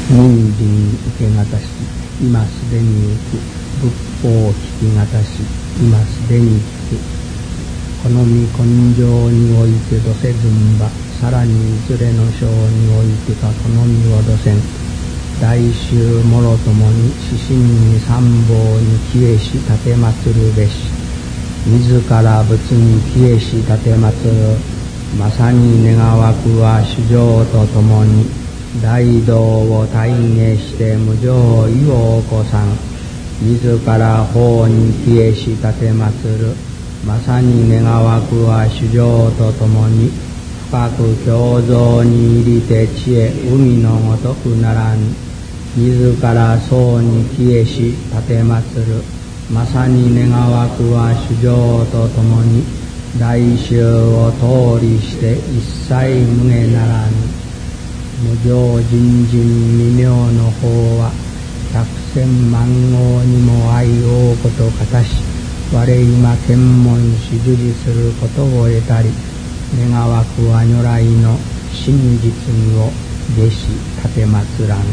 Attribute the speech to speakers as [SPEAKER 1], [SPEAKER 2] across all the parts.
[SPEAKER 1] 人参受けがたし今すでに行く、仏法を聞きがたし今すでに聞く、好み根性においてどせずんば、さらにいずれの章においてか好みをどせん、大衆もろともに四神に三宝に帰依し立てまつるべし、自ら仏に帰依し立てまつる、まさに願わくは主情とともに大道を体現して無常意を起こさん、自ら法に帰依し立てまつる、まさに願わくは主情とともに深く胸像に入りて知恵海のごとくならん、自ら僧に帰依し立てまつる、まさに願わくは主情とともに大衆を通りして一切無下ならぬ、無常人人未明の法は百千万号にも愛おうことかたし、我今検問し受理することを得たり、願わくは如来の真実味を下し立てまつらん。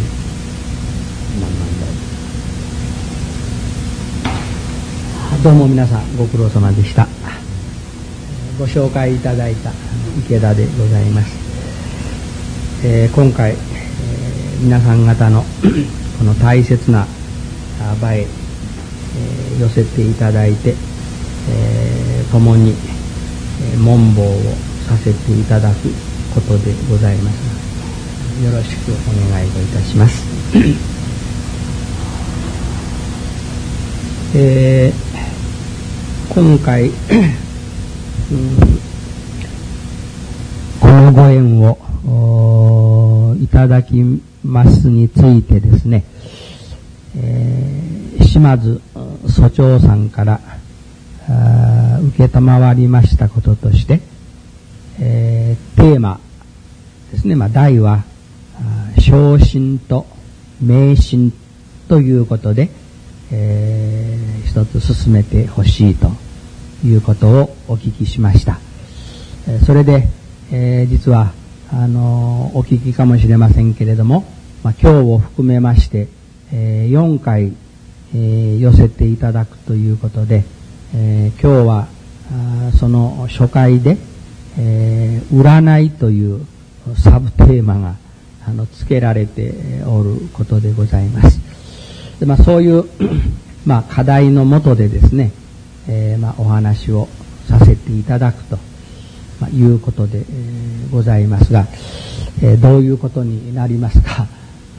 [SPEAKER 1] どうも皆さんご苦労様でした。ご紹介いただいた池田でございます。今回、皆さん方のこの大切な場へ、寄せていただいて、共に、門坊をさせていただくことでございますが、よろしくお願いをいたします。今回このご縁をいただきますについてですね、島津蘇長さんから受けたまわりましたこととして、テーマですね、題は昇進と迷信ということで、一つ進めてほしいということをお聞きしました。それで、実はお聞きかもしれませんけれども、今日を含めまして4回、寄せていただくということで、今日はその初回で、占いというサブテーマが付けられておることでございます。で、そういう課題のもとでですね、お話をさせていただくということで、ございますが、どういうことになりますか。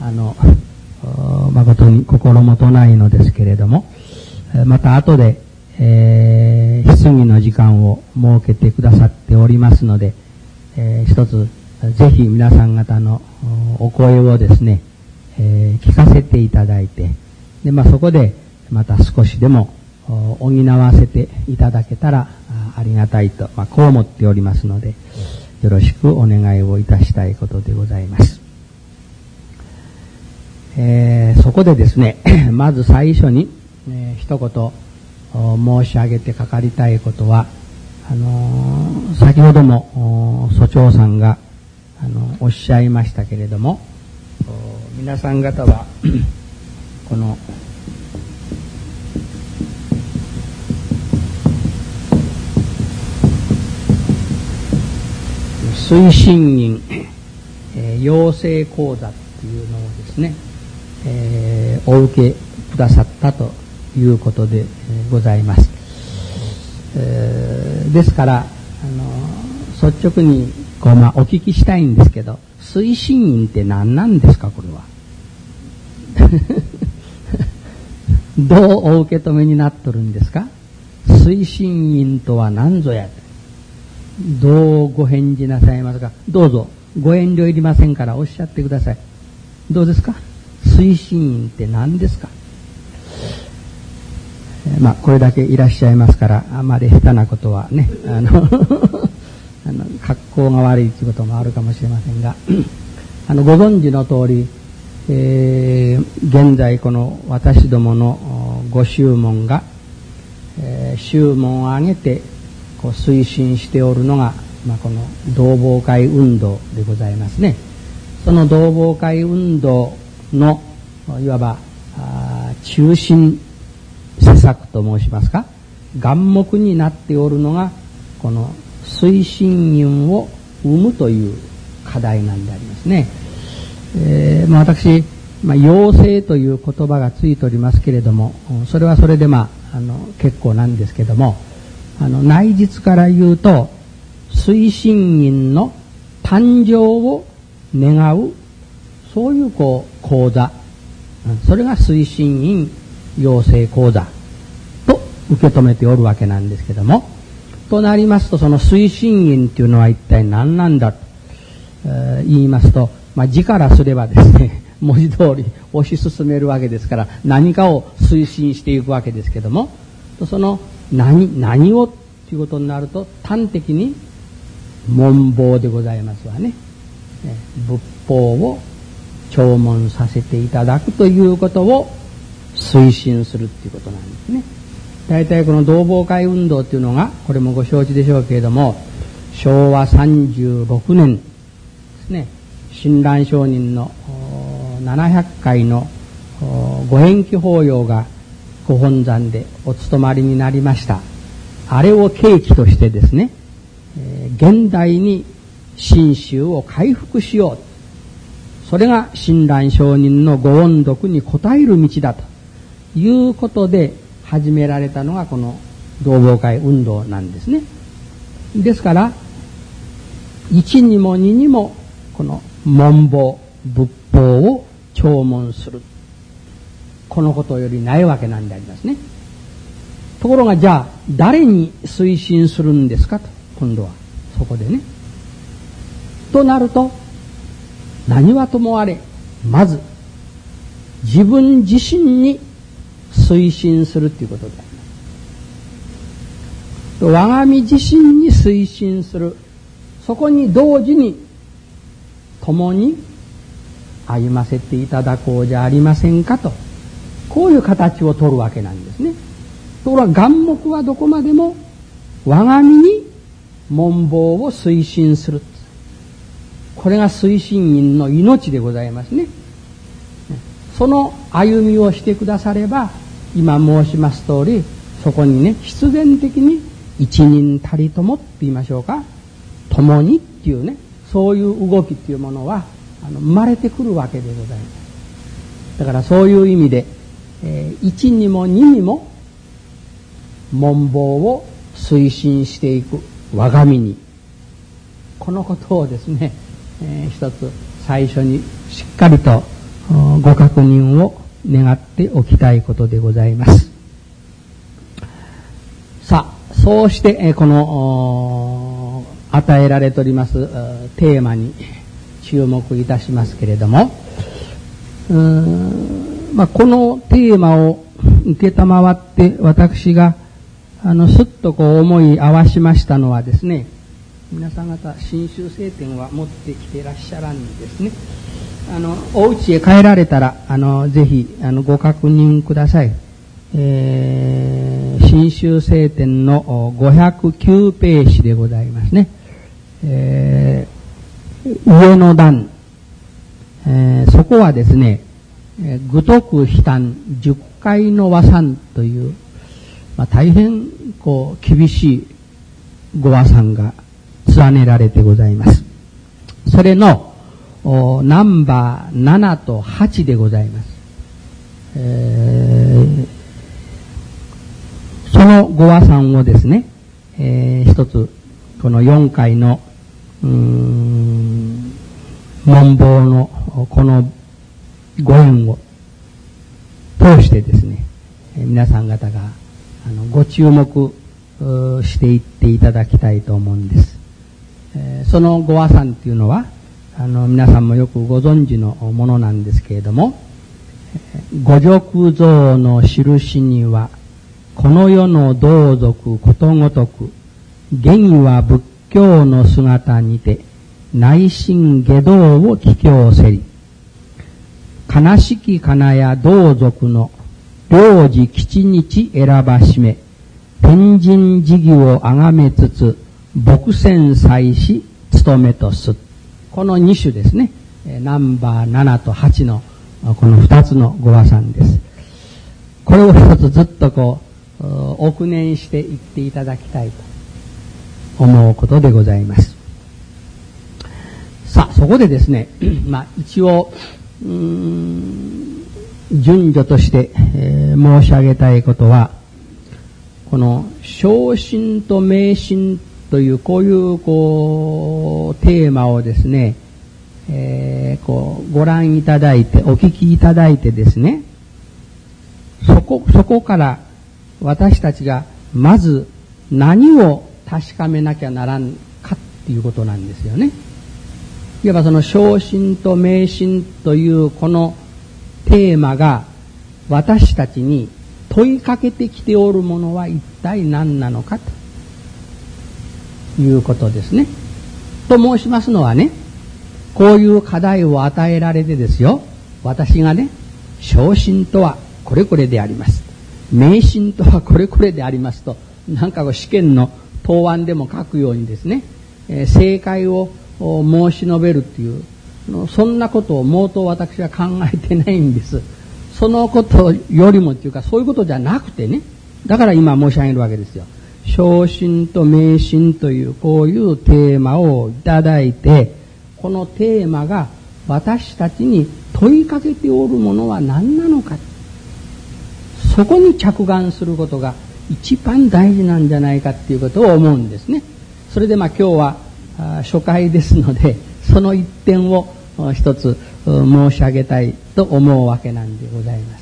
[SPEAKER 1] 誠に心もとないのですけれども、また後で、質疑の時間を設けてくださっておりますので、一つぜひ皆さん方のお声をですね、聞かせていただいて、で、そこでまた少しでも補わせていただけたらありがたいと、こう思っておりますので、よろしくお願いをいたしたいことでございます。そこでですね、まず最初に、一言申し上げてかかりたいことは、先ほども蘇長さんがおっしゃいましたけれども、皆さん方はこの推進員、養成講座っていうのをですね、お受けくださったということでございます。ですから率直にお聞きしたいんですけど、推進員って何なんですか、これは。どうお受け止めになっとるんですか。推進員とは何ぞや。どうご返事なさいますか。どうぞご遠慮いりませんからおっしゃってください。どうですか、推進員って何ですか。これだけいらっしゃいますから、あまり下手なことはね、格好が悪いということもあるかもしれませんが、ご存知の通り、現在この私どものご宗門が、宗門を挙げて推進しておるのが、この同朋会運動でございますね。その同朋会運動のいわば中心施策と申しますか、眼目になっておるのがこの推進運を生むという課題なんでありますね。私、養成という言葉がついておりますけれども、それはそれで結構なんですけども、内実から言うと推進員の誕生を願う、そういう講座、それが推進員養成講座と受け止めておるわけなんですけども、となりますと、その推進員っていうのは一体何なんだと、言いますと、字からすればですね、文字通り推し進めるわけですから、何かを推進していくわけですけども、その何をということになると、端的に門坊でございますわね。仏法を聴聞させていただくということを推進するということなんですね。大体この同朋会運動というのが、これもご承知でしょうけれども、昭和36年ですね、親鸞上人の700回のご延期法要がご本山でお務まりになりました。あれを契機としてですね、現代に真宗を回復しよう、それが親鸞上人のご音読に応える道だということで始められたのがこの同朋会運動なんですね。ですから1にも2にもこの門坊仏法を聴聞する、このことよりないわけなんでありますね。ところが、じゃあ誰に推進するんですかと、今度はそこでね、となると、何はともあれまず自分自身に推進するということであります。我が身自身に推進する、そこに同時に共に歩ませていただこうじゃありませんかと、こういう形を取るわけなんですね。ところが眼目はどこまでも我が身に門坊を推進する、これが推進員の命でございますね。その歩みをしてくだされば、今申します通り、そこにね、必然的に一人たりともって言いましょうか、共にっていうね、そういう動きっていうものは生まれてくるわけでございます。だからそういう意味で、1にも2にも門坊を推進していく我が身に、このことをですね、一つ最初にしっかりとご確認を願っておきたいことでございます。さあ、そうしてこの与えられておりますテーマに注目いたしますけれども、このテーマを受けたまわって私がすっと思い合わしましたのはですね、皆さん方真宗聖典は持ってきていらっしゃらんですね。お家へ帰られたらぜひご確認ください。真宗聖典の509ページでございますね。上の段、そこはですね、愚徳悲嘆10回の和算という、大変厳しいご和算が連ねられてございます。それのナンバー7と8でございます。そのご和算をですね、一つこの4回の門坊のこのご縁を通してですね、皆さん方がご注目していっていただきたいと思うんです。そのご和算というのは皆さんもよくご存知のものなんですけれども、五辱像の印にはこの世の同族ことごとく現意は仏教の姿にて内心下道を帰郷せり、悲しき金や同族の領事吉日選ばしめ、天神事義をあがめつつ牧船祭し務めとす。この2種ですね、ナンバー7と8のこの二つのご和算です。これを一つずっと憶念していっていただきたいと思うことでございます。さあ、そこでですね、一応順序として、申し上げたいことは、この小心と迷信というこういうテーマをですね、ご覧いただいてお聞きいただいてですね、そこから私たちがまず何を確かめなきゃならんかっていうことなんですよね。いわばその小心と迷信というこのテーマが私たちに問いかけてきておるものは一体何なのかということですね。と申しますのはね、こういう課題を与えられてですよ、私がね、小心とはこれこれであります、迷信とはこれこれでありますと、なんか試験の答案でも書くようにですね、正解を申し述べるっていう、そんなことを毛頭私は考えてないんです。そのことよりもっていうか、そういうことじゃなくてね、だから今申し上げるわけですよ。小心と迷信というこういうテーマをいただいて、このテーマが私たちに問いかけておるものは何なのか、そこに着眼することが一番大事なんじゃないかっていうことを思うんですね。それで今日は初回ですので、その一点を一つ申し上げたいと思うわけなんでございます。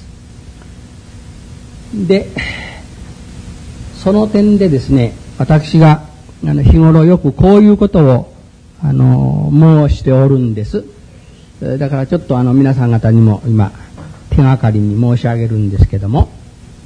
[SPEAKER 1] で、その点でですね、私が日頃よくこういうことを申しておるんです。だからちょっと皆さん方にも今手がかりに申し上げるんですけども、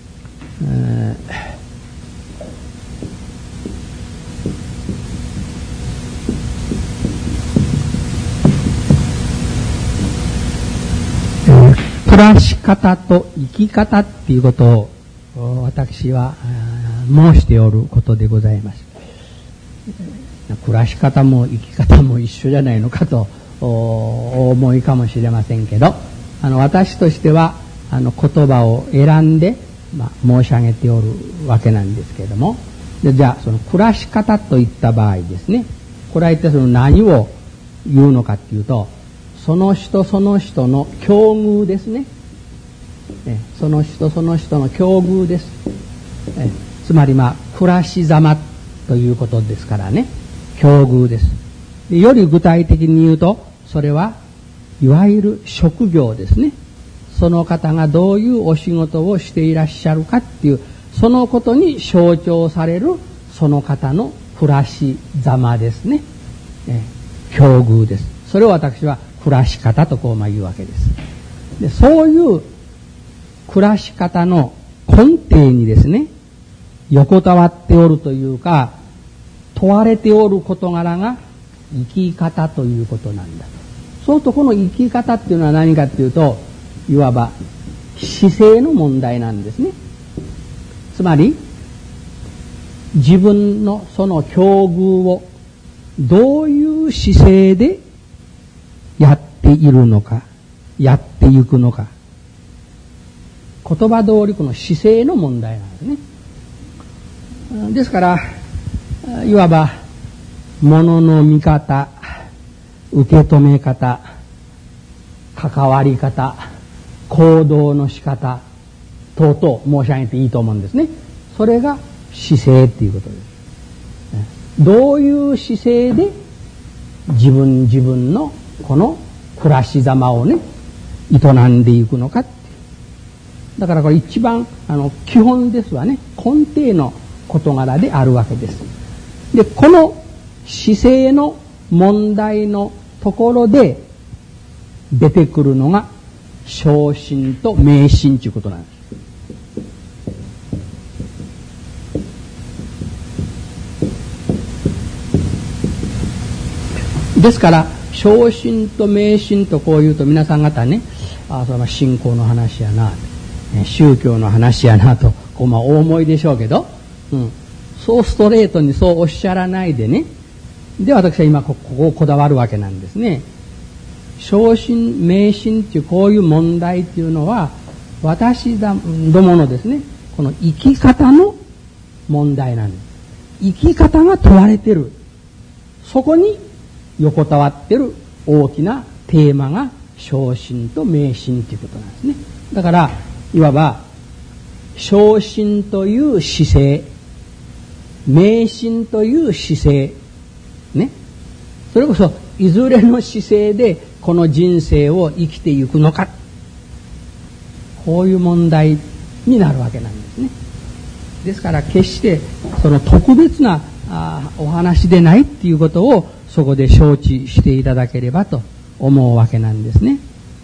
[SPEAKER 1] 暮らし方と生き方っていうことを私は申しておることでございます。暮らし方も生き方も一緒じゃないのかとお思いかもしれませんけど、私としては言葉を選んで、申し上げておるわけなんですけれども、じゃあその暮らし方といった場合ですね、これは一体その何を言うのかっていうと、その人その人の境遇ですね。その人その人の境遇です。つまり暮らしざまということですからね、境遇です。より具体的に言うと、それはいわゆる職業ですね。その方がどういうお仕事をしていらっしゃるかっていう、そのことに象徴されるその方の暮らしざまですね。境遇です。それを私は暮らし方と言うわけです。で、そういう暮らし方の根底にですね、横たわっておるというか、問われておる事柄が生き方ということなんだと。そうするとこの生き方っていうのは何かっていうと、いわば姿勢の問題なんですね。つまり自分のその境遇をどういう姿勢でやっているのか、やっていくのか、言葉通りこの姿勢の問題なんですね。ですからいわば物の見方、受け止め方、関わり方、行動の仕方等々申し上げていいと思うんですね。それが姿勢っていうことです。どういう姿勢で自分のこの暮らしざまをね、営んでいくのかっていう。だからこれ一番基本ですわね。根底の事柄であるわけです。で、この姿勢の問題のところで出てくるのが小心と迷信ということなんです。ですから小心と迷信とこう言うと皆さん方ね、それは信仰の話やな、宗教の話やなとお思いでしょうけど、そうストレートにそうおっしゃらないでね、で私は今ここをこだわるわけなんですね。 小心迷信っていうこういう問題っていうのは私どものですね、この生き方の問題なんです。生き方が問われてる。そこに横たわってる大きなテーマが小心と迷信ということなんですね。だからいわば小心という姿勢、迷信という姿勢ね、それこそいずれの姿勢でこの人生を生きていくのか、こういう問題になるわけなんですね。ですから決してその特別なお話でないっていうことをそこで承知していただければと思うわけなんですね。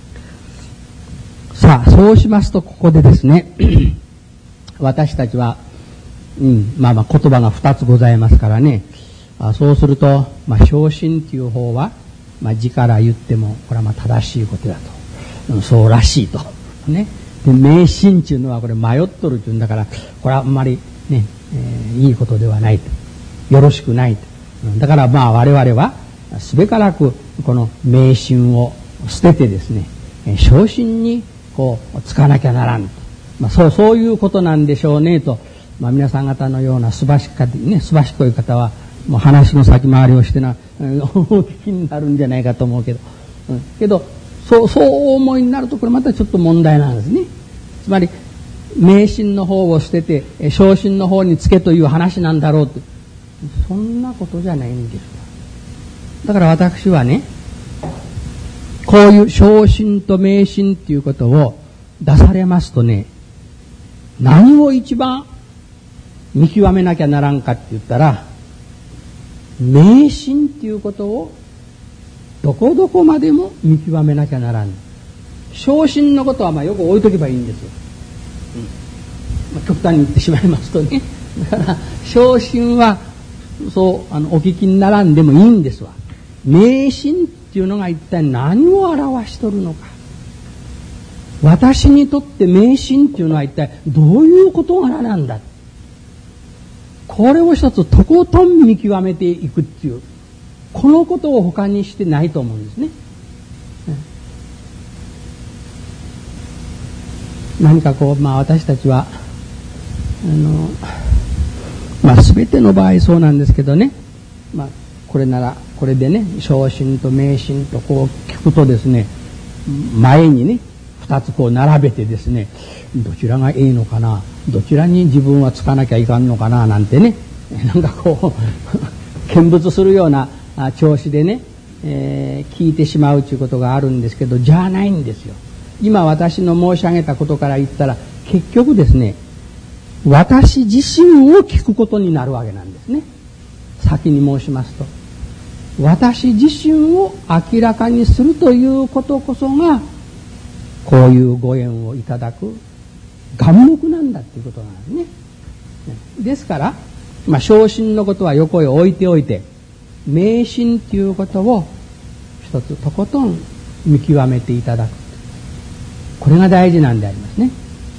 [SPEAKER 1] さあ、そうしますとここでですね私たちは、まあ言葉が2つございますからね、そうすると、小心っていう方は、字から言ってもこれは正しいことだと、そうらしいとね。で迷信っていうのはこれ迷っとるっていうんだから、これはあんまりね、いいことではないと、よろしくないと。だから我々はすべからくこの迷信を捨ててですね、小心にこうつかなきゃならんと、そういうことなんでしょうねと、皆さん方のようなすばしこい方はもう話の先回りをしてお聞きになるんじゃないかと思うけど、けどそう思いになるとこれまたちょっと問題なんですね。つまり迷信の方を捨てて小心の方につけという話なんだろうと、そんなことじゃないんですよ。だから私はね、こういう小心と迷信っていうことを出されますとね、何を一番見極めなきゃならんかって言ったら、迷信っていうことをどこどこまでも見極めなきゃならん。小心のことはよく置いとけばいいんですよ。極端に言ってしまいますとね。だから小心はそうお聞きにならんでもいいんですわ。迷信っていうのが一体何を表しとるのか。私にとって迷信っていうのは一体どういう事柄なんだ。これを一つとことん見極めていくっていう、このことを他にしてないと思うんですね。何か私たちは全ての場合そうなんですけどね、これならこれでね、小心と迷信と聞くとですね、前にね2つ並べてですね、どちらがいいのかな、どちらに自分はつかなきゃいかんのかななんてね、なんか見物するような調子でね、聞いてしまうということがあるんですけど、じゃないんですよ。今私の申し上げたことから言ったら、結局ですね、私自身を聞くことになるわけなんですね。先に申しますと、私自身を明らかにするということこそがこういうご縁をいただく眼目なんだということなんですね。ですから、小心のことは横へ置いておいて、迷信ということを一つとことん見極めていただく、これが大事なんでありますね。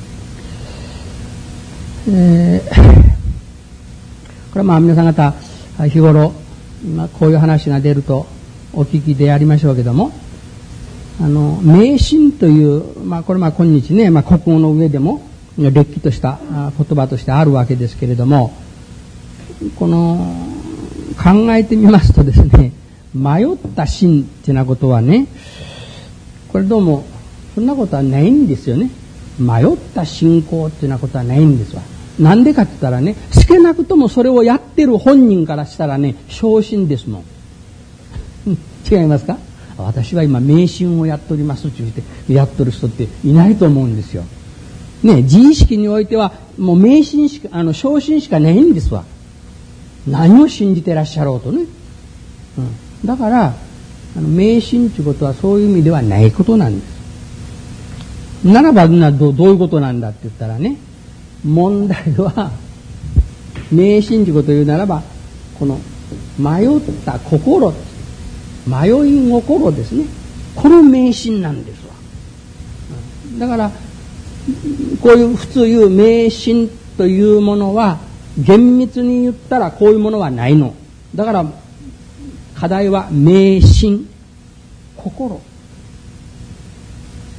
[SPEAKER 1] これは皆さん方日頃、こういう話が出るとお聞きでありましょうけども、迷信という、これ今日ね、国語の上でもれっきとした言葉としてあるわけですけれども、この考えてみますとですね、迷った信ってなことはね、これどうもそんなことはないんですよね。迷った信仰っていうようなことはないんですわ。なんでかって言ったらね、少なくともそれをやってる本人からしたらね、小心ですもん。違いますか？私は今迷信をやっておりますって言ってやってる人っていないと思うんですよ。ね、自意識においてはもう迷信しか小心しかないんですわ。何を信じてらっしゃろうとね。だから迷信ということはそういう意味ではないことなんです。ならばどういうことなんだって言ったらね、問題は迷信ということを言うならば、この迷った心、迷い心ですね、この迷信なんですわ。だからこういう普通言う迷信というものは厳密に言ったらこういうものはないのだから、課題は迷信、心、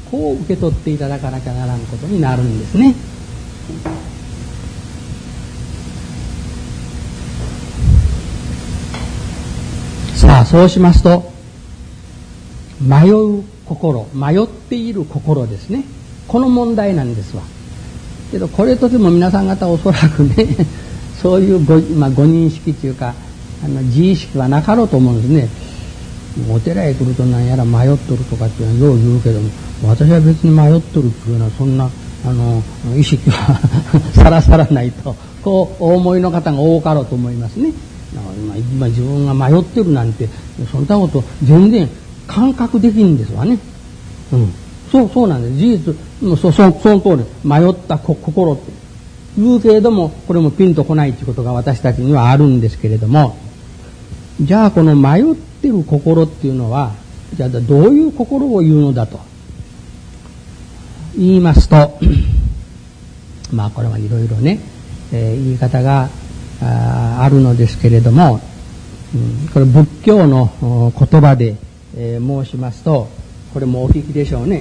[SPEAKER 1] こう受け取っていただかなきゃならんことになるんですね。さあ、そうしますと、迷う心、迷っている心ですね。この問題なんですわ。けどこれとても皆さん方おそらくねそういうご認識というか自意識はなかろうと思うんですね。お寺へ来ると何やら迷っとるとかっていうのはよう言うけども、私は別に迷っとるっていうのはそんな意識はさらさらないと、こうお思いの方が多かろうと思いますね。今自分が迷ってるなんてそんなこと全然感覚できるんですわね。そうなんです。事実その通り迷った心って言うけれども、これもピンとこないということが私たちにはあるんですけれども、じゃあこの迷ってる心っていうのはじゃあどういう心を言うのだと言いますとこれはいろいろね、言い方があるのですけれども、これ仏教の言葉で、申しますと、これもお聞きでしょうね。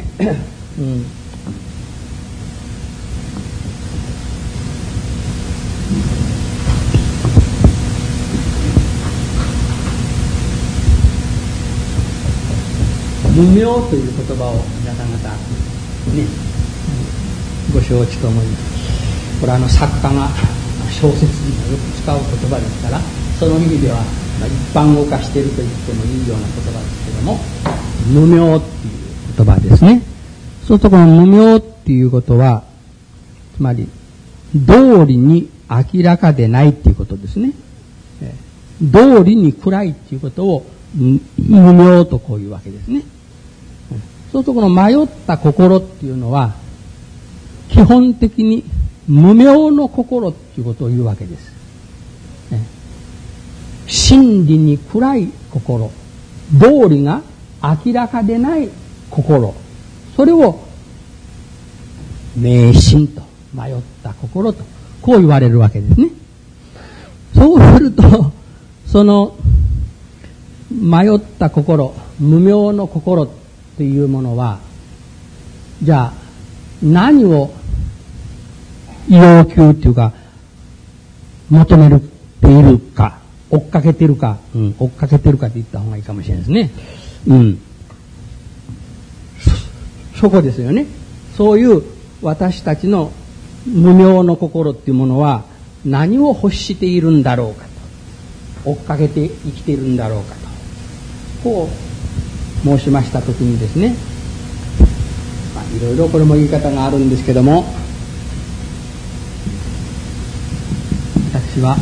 [SPEAKER 1] 無明という言葉を皆さん方ねご承知と思います。これは作家が小説によく使う言葉ですから、その意味では一般語化していると言ってもいいような言葉ですけども、無明っていう言葉ですね。そうするとこの無明っていうことはつまり道理に明らかでないっていうことですね。道理に暗いっていうことを無明とこういうわけですね。そうするとこの迷った心っていうのは基本的に無明の心っていうことを言うわけです。真理に暗い心、道理が明らかでない心、それを迷信と、迷った心とこう言われるわけですね。そうするとその迷った心、無明の心というものは、じゃあ何を要求というか求めているか、追っかけてるか、追っかけてるかって言った方がいいかもしれないですね。そこですよね。そういう私たちの無明の心っていうものは何を欲しているんだろうかと、追っかけて生きているんだろうかと、こう申しましたときにですね、いろいろこれも言い方があるんですけども、私は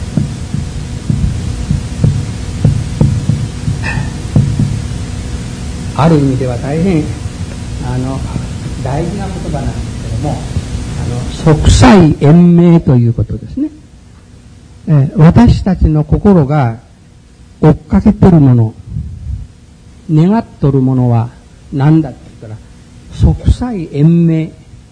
[SPEAKER 1] ある意味では大変大事な言葉なんですけども、息災延命ということですね。私たちの心が追っかけてるもの、願っとるものは何だって言ったら息災延命、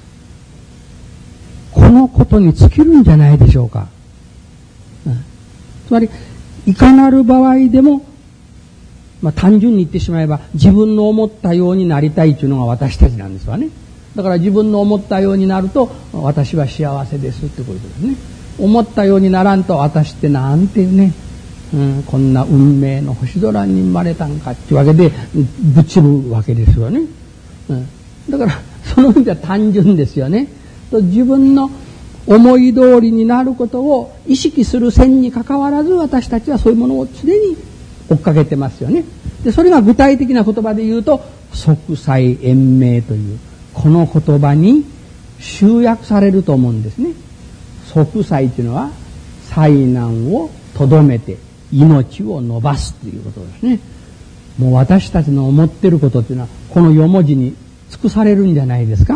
[SPEAKER 1] このことに尽きるんじゃないでしょうか。つまりいかなる場合でも、単純に言ってしまえば自分の思ったようになりたいというのが私たちなんですわね。だから自分の思ったようになると私は幸せですってことですね。思ったようにならんと私ってなんてね、こんな運命の星空に生まれたんかっていうわけでぶちるわけですよね。だからその意味では単純ですよね。自分の思い通りになることを意識する線にかかわらず、私たちはそういうものを常に追っかけてますよね。でそれが具体的な言葉で言うと息災延命というこの言葉に集約されると思うんですね。息災というのは災難をとどめて命を伸ばすということですね。もう私たちの思っていることというのはこの4文字に尽くされるんじゃないですか。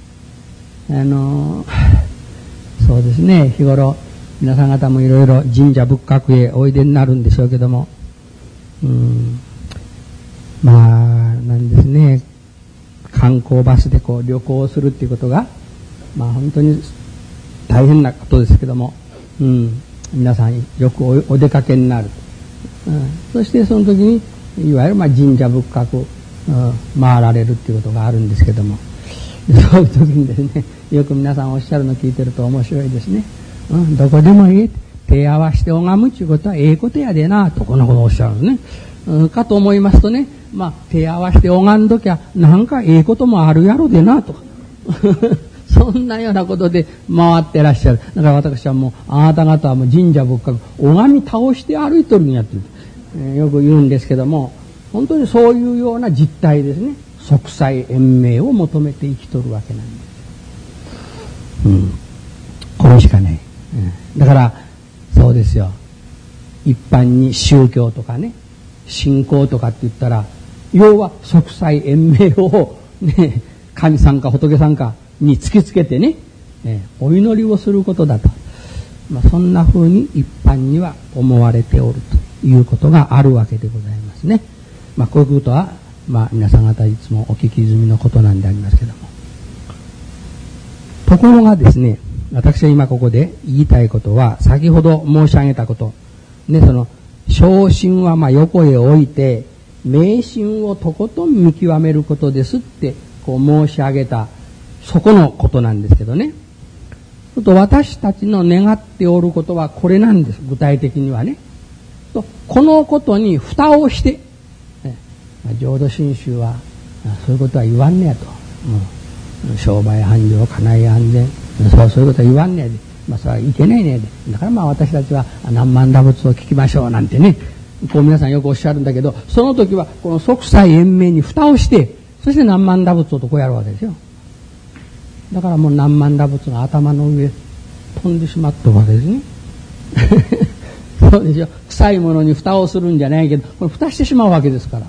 [SPEAKER 1] そうですね、日頃皆さん方もいろいろ神社仏閣へおいでになるんでしょうけども、なんですね、観光バスでこう旅行するっていうことが本当に大変なことですけども、皆さんよくお出かけになる、そしてその時にいわゆる神社仏閣回られるっていうことがあるんですけども、そういう時にですね、よく皆さんおっしゃるの聞いてると面白いですね。どこでもいい。手合わせて拝むっていうことはええことやでな、とこんなことをおっしゃるんですね。かと思いますとね、手合わせて拝んどきゃ、なんかええこともあるやろでな、とか。そんなようなことで回ってらっしゃる。だから私はもう、あなた方はもう神社仏閣、拝み倒して歩いとるんやって、よく言うんですけども、本当にそういうような実態ですね。息災延命を求めて生きとるわけなんです。これしかない。だから、そうですよ。一般に宗教とかね、信仰とかって言ったら、要は息災延命を、ね、神さんか仏さんかに突きつけてね、お祈りをすることだと。そんな風に一般には思われておるということがあるわけでございますね。こういうことは、皆さん方いつもお聞き済みのことなんでありますけども。ところがですね、私は今ここで言いたいことは、先ほど申し上げたこと、ね、その、小心は横へ置いて、迷信をとことん見極めることですって、こう申し上げた、そこのことなんですけどね。ちょっと私たちの願っておることはこれなんです。具体的にはね。このことに蓋をして、浄土真宗はそういうことは言わんねやと。商売繁盛、家内安全、そういうことは言わんねやで。それはいけないねやで。だから私たちは何万打仏を聞きましょうなんてね。こう皆さんよくおっしゃるんだけど、その時はこの息災延命に蓋をして、そして何万打仏をとこうやるわけですよ。だからもう何万打仏が頭の上飛んでしまったわけですね。そうでしょ。臭いものに蓋をするんじゃないけど、これ蓋してしまうわけですから。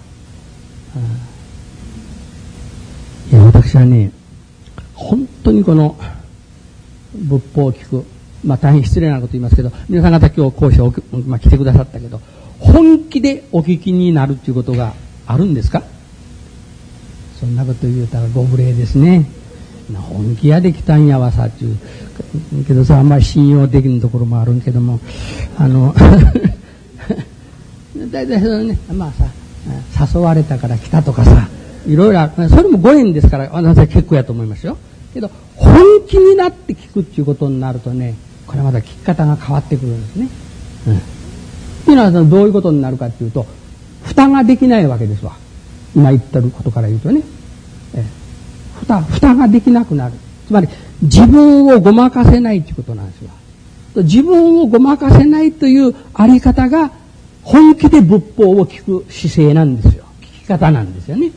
[SPEAKER 1] いや、私はね、本当にこの仏法を聞く、大変失礼なこと言いますけど、皆さん方今日講師を、来てくださったけど、本気でお聞きになるということがあるんですか？そんなこと言うたらご無礼ですね。本気やできたんやわさっていうけどさ、あんまり信用できるところもあるけども、大体そのね、誘われたから来たとかさ、いろいろある。それもご縁ですから、私は結構やと思いますよ。けど、本気になって聞くっていうことになるとね、これまた聞き方が変わってくるんですね。っていうのはどういうことになるかっていうと、蓋ができないわけですわ。今言ってることから言うとね。蓋ができなくなる。つまり、自分をごまかせないということなんですよ。自分をごまかせないというあり方が、本気で仏法を聞く姿勢なんですよ。聞き方なんですよね。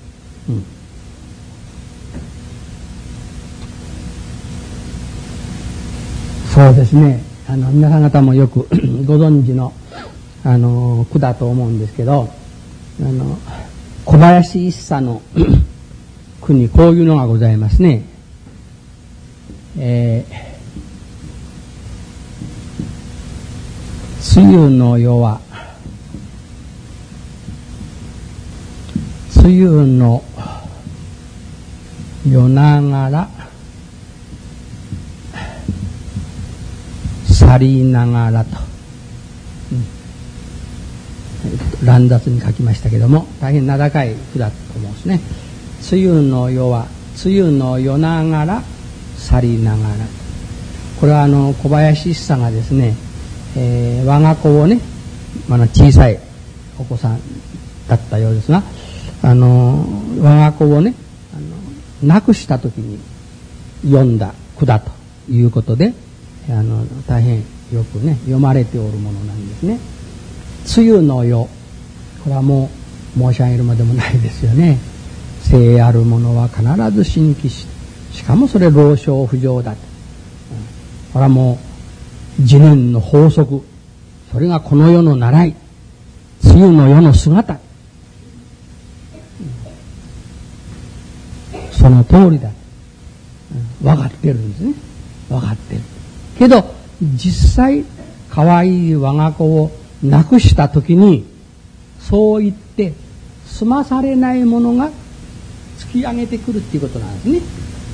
[SPEAKER 1] そうですね。皆さん方もよくご存知の、句だと思うんですけど、小林一茶の句にこういうのがございますね。梅雨の夜は、梅雨の夜ながら去りながらと、乱雑に書きましたけども、大変名高い句だと思うんですね。梅雨の夜は、梅雨の夜ながら去りながら。これは小林一茶がですね、我が子をね、小さいお子さんだったようですが、我が子をね、亡くした時に読んだ句だということで、大変よくね、読まれておるものなんですね。梅雨の夜、これはもう申し上げるまでもないですよね。生あるものは必ず死にきし、しかもそれ老少不浄だと。これはもう次元の法則、それがこの世の習い、梅雨の世の姿、その通りだ。分かってるんですね。分かってる。けど実際可愛い我が子を亡くした時に、そう言って済まされないものが突き上げてくるっていうことなんですね。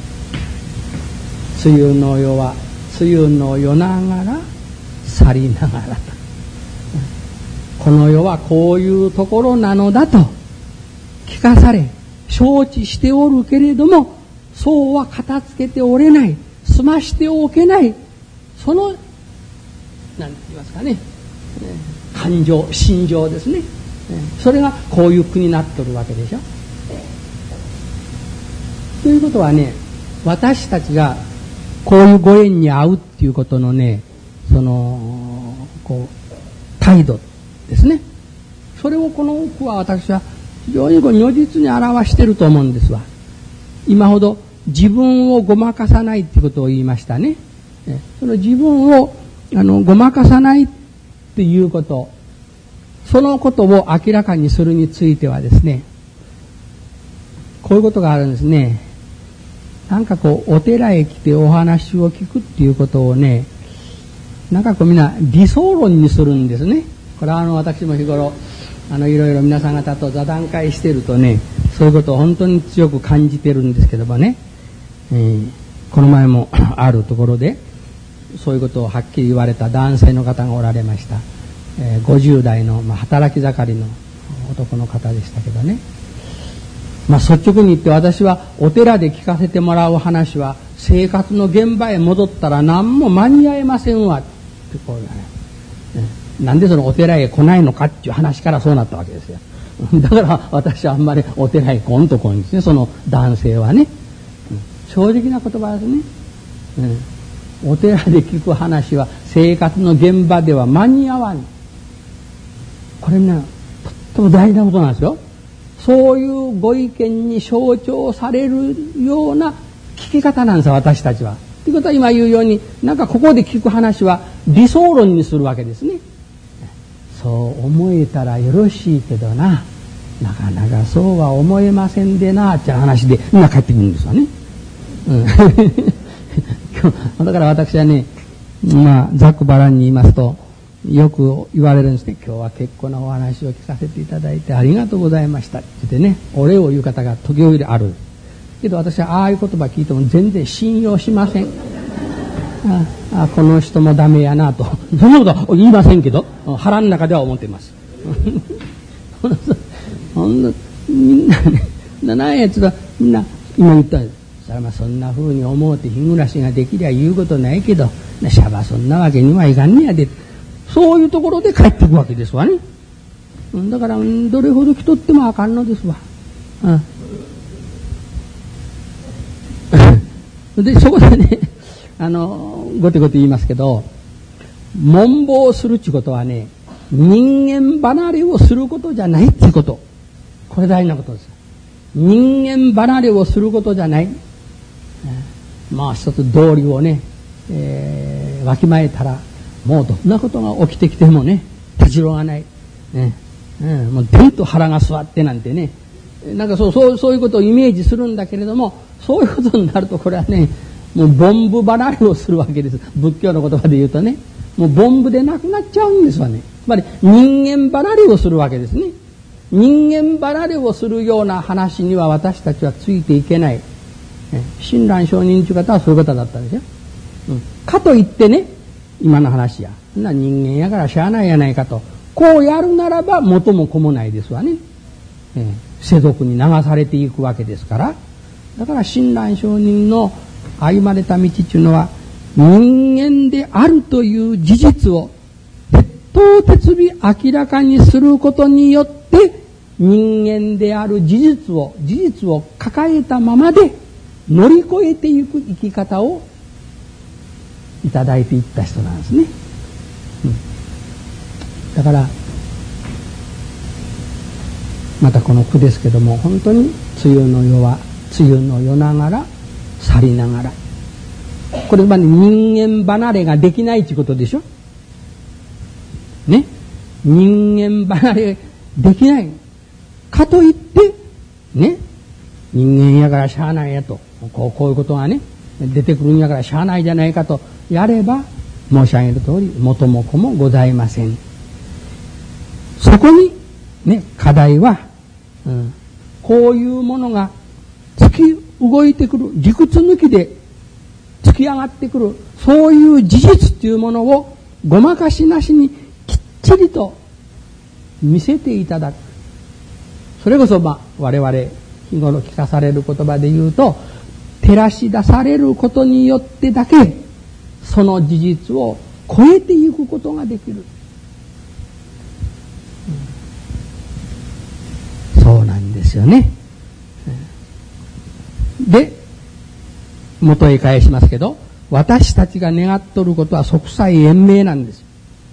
[SPEAKER 1] 梅雨の夜は、梅雨の夜ながら去りながらと、この世はこういうところなのだと聞かされ承知しておるけれども、そうは片付けておれない、済ましておけない、その何て言いますかね、感情、心情ですね。それがこういう句になっとるわけでしょ。ということはね、私たちがこういうご縁に遭うっていうことのね、そのこう態度ですね。それをこの句は私は非常に如実に表していると思うんですわ。今ほど自分をごまかさないっていうことを言いましたね。その自分をごまかさないっていうこと、そのことを明らかにするについてはですね、こういうことがあるんですね。なんかこうお寺へ来てお話を聞くっていうことをね、なんかこうみんな理想論にするんですね。これは私も日頃いろいろ皆さん方と座談会してるとね、そういうことを本当に強く感じてるんですけどもね、この前もあるところでそういうことをはっきり言われた男性の方がおられました。50代の、働き盛りの男の方でしたけどね、率直に言って私はお寺で聞かせてもらう話は生活の現場へ戻ったら何も間に合えませんわってこうね、なんでそのお寺へ来ないのかっていう話からそうなったわけですよ。だから私はあんまりお寺へ来んとこんですね、その男性はね。正直な言葉ですね。お寺で聞く話は生活の現場では間に合わん。これね、とっても大事なことなんですよ。そういうご意見に象徴されるような聞き方なんですよ、私たちは。ということは今言うように、なんかここで聞く話は理想論にするわけですね。そう思えたらよろしいけどな、なかなかそうは思えませんでなって話でみんな帰ってくるんですわね。だから私はね、ざっくばらんに言いますと、よく言われるんですね。今日は結構なお話を聞かせていただいてありがとうございましたって言ってね、お礼を言う方が時折あるけど、私はああいう言葉聞いても全然信用しません。この人もダメやなと、そんなことは言いませんけど、腹の中では思っています。みんなね、何やつがみんな今言ったんです。そんな風に思うて日暮らしができりゃ言うことないけど、シャバそんなわけにはいかんねやで、そういうところで帰ってくわけですわね。だからどれほど来とってもあかんのですわ。でそこでね、ごてごて言いますけど、悶忙するってことはね、人間離れをすることじゃないっていうこと、これ大事なことです。人間離れをすることじゃない。一つ道理をね、わきまえたらもうどんなことが起きてきてもね、立ちろがない、もうでんと腹が据わってなんてね、なんかそういうことをイメージするんだけれども、そういうことになるとこれはね、もう凡夫離れをするわけです。仏教の言葉で言うとね、もう凡夫でなくなっちゃうんですわね。つまり人間離れをするわけですね。人間離れをするような話には私たちはついていけない。親鸞上人という方はそういう方だったんですよ。かといってね、今の話や、人間やからしゃあないやないかと、こうやるならば元も子もないですわね。世俗に流されていくわけですから。だから親鸞上人の歩まれた道っていうのは、人間であるという事実を徹頭徹尾明らかにすることによって、人間である事実を抱えたままで乗り越えていく生き方をいただいていった人なんですね。だからまたこの句ですけども、本当に梅雨の夜は梅雨の夜ながら去りながら、これは人間離れができないということでしょね。人間離れできないかといってね、人間やからしゃあないやと、こういうことがね出てくるんやからしゃあないじゃないかとやれば、申し上げる通り元も子もございません。そこにね、課題は、こういうものが突き動いてくる、理屈抜きで突き上がってくる、そういう事実っていうものをごまかしなしにきっちりと見せていただく。それこそ我々日頃聞かされる言葉で言うと、照らし出されることによってだけその事実を超えていくことができる。そうなんですよね。で、元へ返しますけど、私たちが願っとることは即歳延命なんです。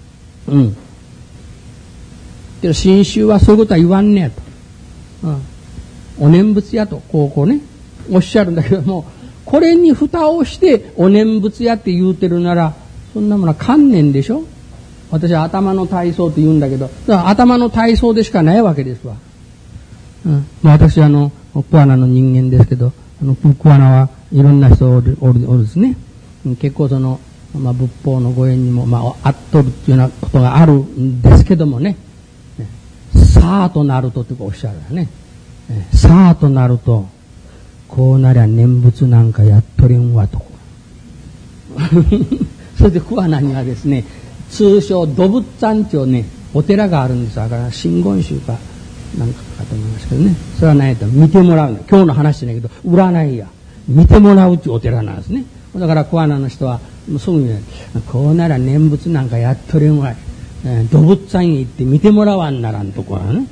[SPEAKER 1] けど新宗はそういうことは言わんねやと。お念仏やと、こうね、おっしゃるんだけども、これに蓋をしてお念仏やって言うてるなら、そんなものは観念でしょ。私は頭の体操と言うんだけど、だから頭の体操でしかないわけですわ。私は桑名の人間ですけど、桑名はいろんな人おるですね。結構仏法のご縁にもあっとるっていうようなことがあるんですけどもね。さあとなるとっておっしゃるよね。さあとなると、こうなりゃ念仏なんかやっとれんわと。それで桑名にはですね、通称土仏山っていうね、お寺があるんです。だから真言宗かなんかと思いますけどね。それは何やったら見てもらうの。今日の話じゃないけど、占いや見てもらうっていうお寺なんですね。だから桑名の人はすぐにね、こうなら念仏なんかやっとれんわい。土仏山へ行って見てもらわんならんとこはね。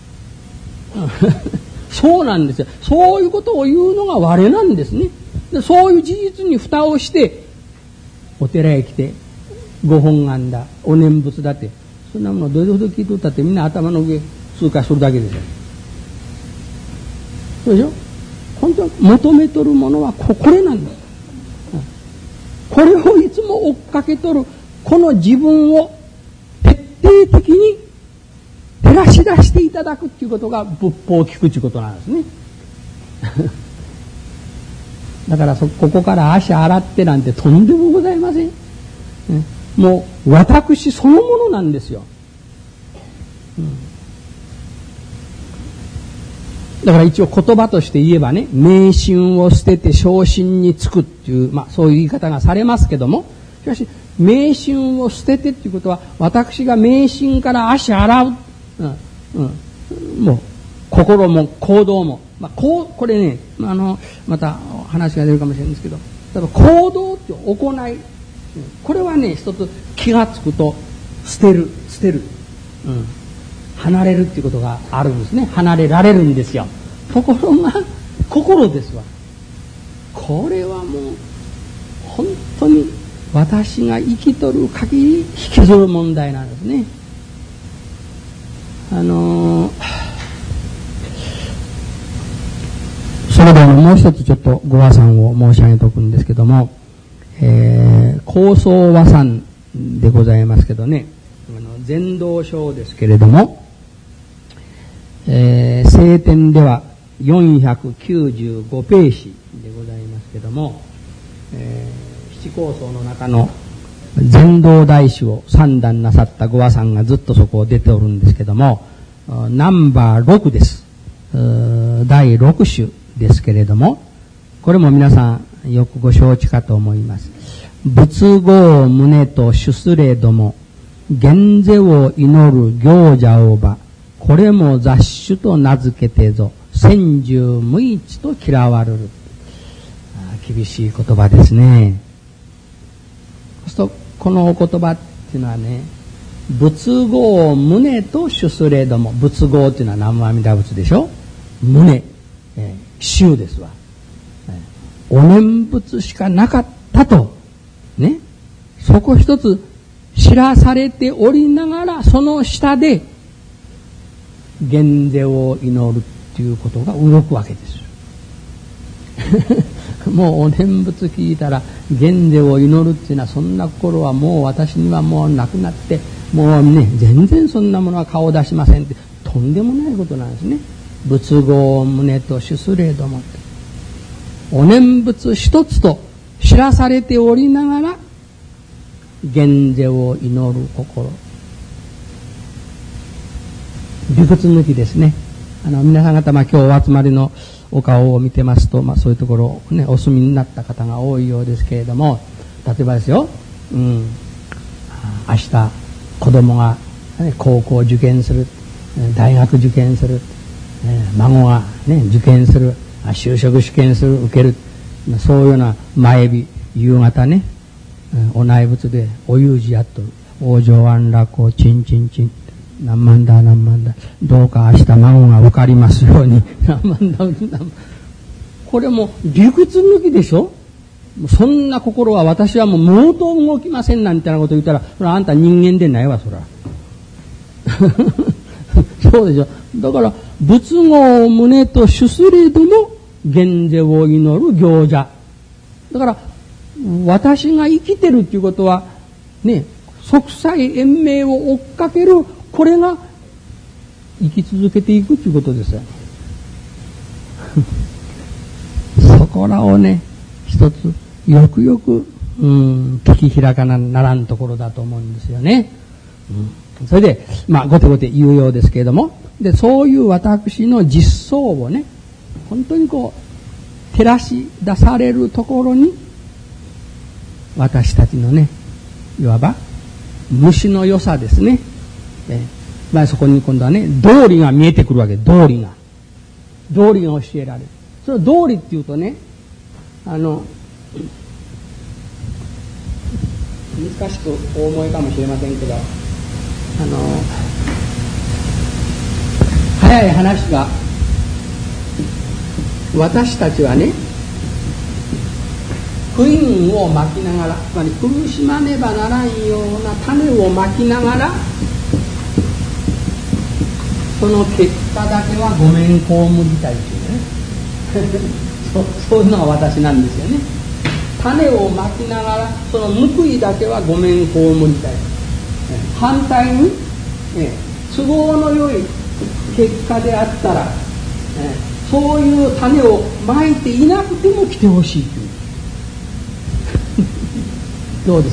[SPEAKER 1] そうなんですよ。そういうことを言うのが我なんですね。でそういう事実に蓋をしてお寺へ来てご本願だお念仏だってそんなものどれほど聞いとったってみんな頭の上通過するだけですよ。そうでしょ。本当は求めとるものはこれなんです。これをいつも追っかけとるこの自分を徹底的に照らし出していただくっていうことが仏法を聞くっていうことなんですね。だからここから足洗ってなんてとんでもございません。もう私そのものなんですよ。だから一応言葉として言えばね、迷信を捨てて正信につくっていう、そういう言い方がされますけども、しかし迷信を捨ててっていうことは私が迷信から足洗う。もう心も行動も、これね、また話が出るかもしれないんですけど、例えば行動って行い、これはね一つ気がつくと捨てる、離れるっていうことがあるんですね。離れられるんですよ。ところが心ですわ。これはもう本当に私が生きとる限り引きずる問題なんですね。それでもう一つちょっとご和算を申し上げておくんですけども、高僧和算でございますけどね、禅道書ですけれども、聖典では495ページでございますけども、七高僧の中の禅道大師を三段なさったご和算がずっとそこを出ておるんですけども、ナンバー6です。第6種ですけれども、これも皆さんよくご承知かと思います。仏号宗と主すれども、現世を祈る行者をば、これも雑種と名付けてぞ、千住無一と嫌われる。厳しい言葉ですね。そうするとこのお言葉っていうのはね、仏号宗と主すれども、仏号っていうのは南無阿弥陀仏でしょ。宗、宗ですわ。お念仏しかなかったとね、そこ一つ知らされておりながら、その下で現世を祈るっていうことが動くわけです。もうお念仏聞いたら現世を祈るっていうのは、そんな心はもう私にはもうなくなって、もうね全然そんなものは顔を出しませんって、とんでもないことなんですね。仏号宗と主すれどもって、お念仏一つと知らされておりながら現世を祈る心、理屈抜きですね。皆さん方、今日お集まりのお顔を見てますと、そういうところね、お住みになった方が多いようですけれども、例えばですよ、明日子供が、高校受験する、大学受験する、 孫がね受験する、就職試験受ける、そういうような前日夕方ね、お内仏でお遊児やっとる。往生安楽をチンチンチン、何万だ何万だ、どうか明日孫が受かりますように、何万だ何万。これも理屈抜きでしょ。そんな心は私はもう毛頭動きませんなんてなこと言ったら、それあんた人間でないわ、そら。そうでしょ。だから仏語を胸と主すれども現世を祈る行者だから、私が生きてるっていうことはね、息災延命を追っかける、これが生き続けていくっていうことですよ。そこらをね、一つよくよく聞き開かならんところだと思うんですよね。それでごてごて言うようですけれども、でそういう私の実相をね、本当にこう照らし出されるところに、私たちのね、いわば虫の良さですね。そこに今度はね、道理が見えてくるわけ。道理が教えられる。その道理っていうとね、難しくお思いかもしれませんけど、早い話が、私たちはね、福音をまきながら、つまり苦しまねばならんような種をまきながら、その結果だけはごめんこうむりたいというねそういうのが私なんですよね。種をまきながらその報いだけはごめんこうむりたい。反対に、都合の良い結果であったら、そういう種をまいていなくても来てほしいというどうです？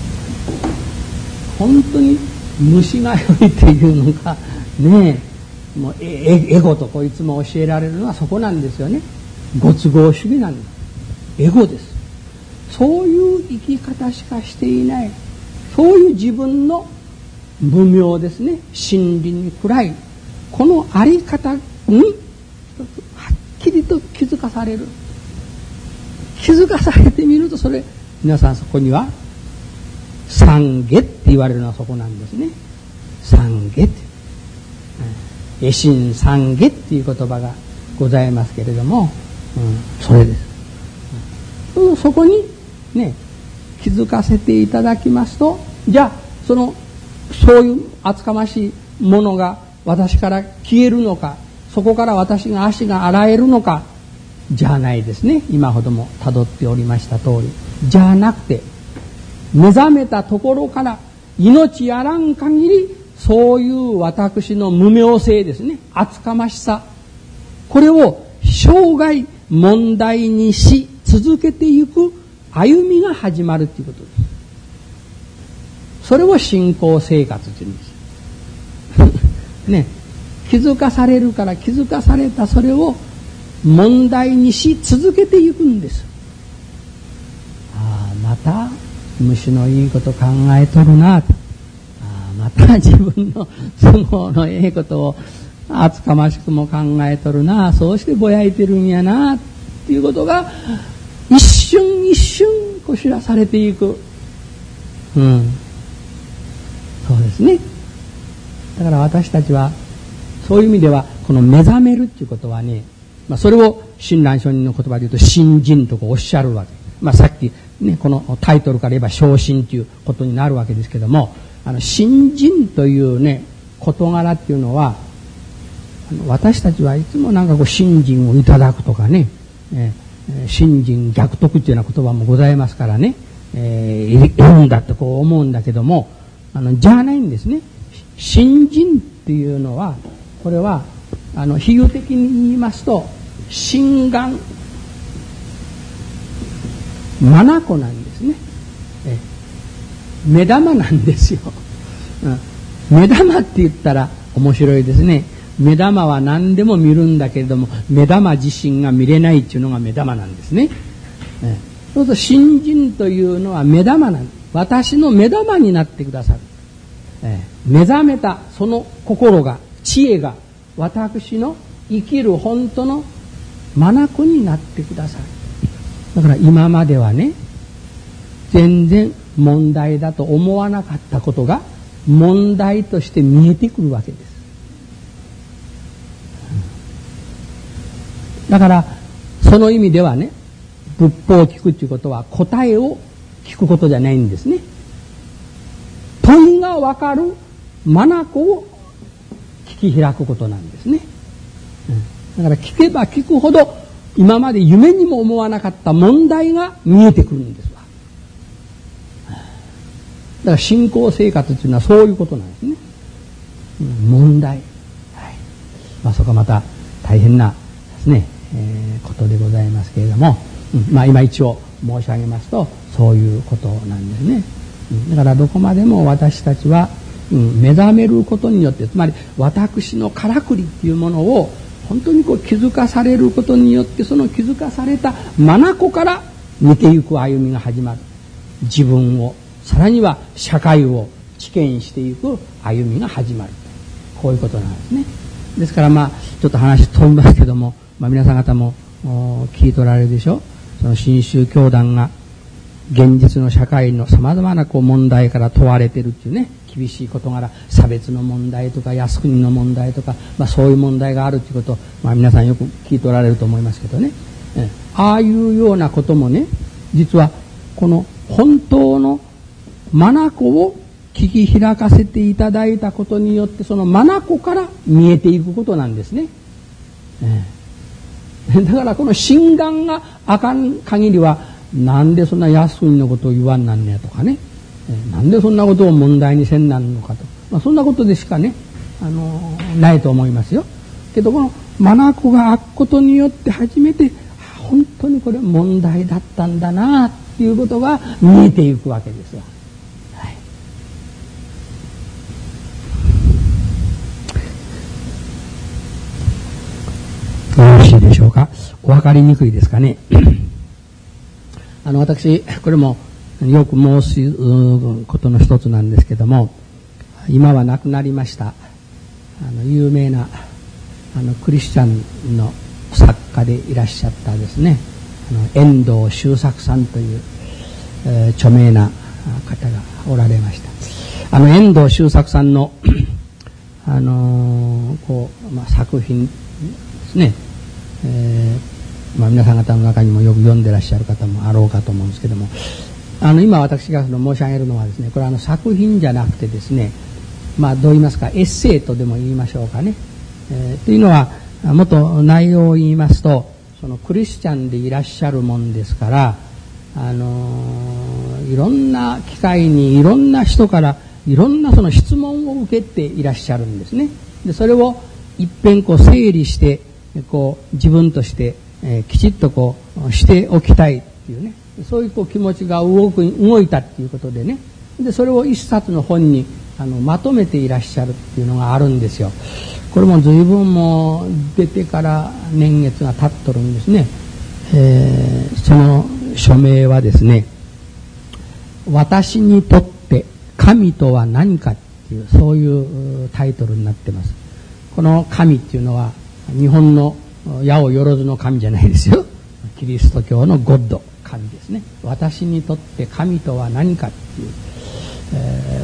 [SPEAKER 1] 本当に虫が良いっていうのかねえ、もうエゴとこいつも教えられるのはそこなんですよね。ご都合主義なんです。エゴです。そういう生き方しかしていない、そういう自分の無明ですね、真理に暗いこのあり方にはっきりと気づかされる。気づかされてみると、それ皆さん、そこには三下って言われるのはそこなんですね。三下って、絵心三下っていう言葉がございますけれども、それです。そこにね、気づかせていただきますと、じゃあそういう厚かましいものが私から消えるのか、そこから私が足が洗えるのか、じゃないですね。今ほどもたどっておりました通り、じゃなくて、目覚めたところから命あらん限り、そういう私の無明性ですね、厚かましさ、これを生涯問題にし続けていく歩みが始まるということです。それを信仰生活というんですね。気づかされるから、気づかされたそれを問題にし続けていくんです。また虫のいいこと考えとるなと、また自分の都合のええことを厚かましくも考えとるな、そうしてぼやいてるんやなっていうことが一瞬一瞬こう知らされていく。そうですね。だから私たちはそういう意味では、この目覚めるっていうことはね、それを親鸞上人の言葉で言うと信心とおっしゃるわけ。さっきね、このタイトルから言えば昇進ということになるわけですけども、信心というね事柄っていうのは、私たちはいつもなんかこう信心をいただくとかね、信心逆得っていうような言葉もございますからね、得るんだってこう思うんだけども、じゃないんですね。信心っていうのは、これは比喩的に言いますと、心眼眼なんですね。目玉なんですよ。目玉って言ったら面白いですね。目玉は何でも見るんだけれども、目玉自身が見れないっていうのが目玉なんですね。そうすると信心というのは目玉なんです。私の目玉になってくださる。目覚めたその心が、知恵が私の生きる本当の眼になってください。だから今まではね、全然問題だと思わなかったことが問題として見えてくるわけです。だからその意味ではね、仏法を聞くということは答えを聞くことじゃないんですね。問いが分かる眼を聞き開くことなんですね。だから聞けば聞くほど今まで夢にも思わなかった問題が見えてくるんですわ。だから信仰生活というのはそういうことなんですね。問題、そこはまた大変なですね、ことでございますけれども、今一応申し上げますとそういうことなんですね。だからどこまでも私たちは、目覚めることによって、つまり私のからくりっていうものを本当に気づかされることによって、その気づかされた眼から見ていく歩みが始まる。自分を、さらには社会を知見していく歩みが始まる。こういうことなんですね。ですからちょっと話飛びますけども、皆さん方も聞い取られるでしょ。その新宗教団が現実の社会のさまざまな問題から問われているっていうね、厳しい事柄、差別の問題とか靖国の問題とか、そういう問題があるということを、皆さんよく聞い取られると思いますけどね、ああいうようなこともね、実はこの本当の眼を聞き開かせていただいたことによって、その眼から見えていくことなんですね。だからこの心眼があかん限りは、なんでそんな靖国のことを言わんなんねやとかね、なんでそんなことを問題にせんなんのかと、そんなことでしかね、ないと思いますよ。けどこの眼が開くことによって初めて、本当にこれ問題だったんだなっていうことが見えていくわけですよ。よろしいでしょうか。お分かりにくいですかね。私これもよく申すことの一つなんですけども、今は亡くなりました有名なクリスチャンの作家でいらっしゃったですね、遠藤周作さんという、著名な方がおられました。遠藤周作さんの作品ですね、皆さん方の中にもよく読んでらっしゃる方もあろうかと思うんですけども、今私が申し上げるのはですね、これは作品じゃなくてですね、どう言いますか、エッセイとでも言いましょうかね。というのは、もっと内容を言いますと、そのクリスチャンでいらっしゃるもんですから、いろんな機会にいろんな人からいろんなその質問を受けていらっしゃるんですね。でそれを一遍整理して自分としてきちっとしておきたいっていうね、そういう気持ちが動いたっていうことでね、でそれを一冊の本にまとめていらっしゃるっていうのがあるんですよ。これも随分もう出てから年月が経っとるんですね。その署名はですね、私にとって神とは何かっていう、そういうタイトルになってます。この神っていうのは日本の八百万の神じゃないですよ。キリスト教のゴッド、神ですね。私にとって神とは何かっていう、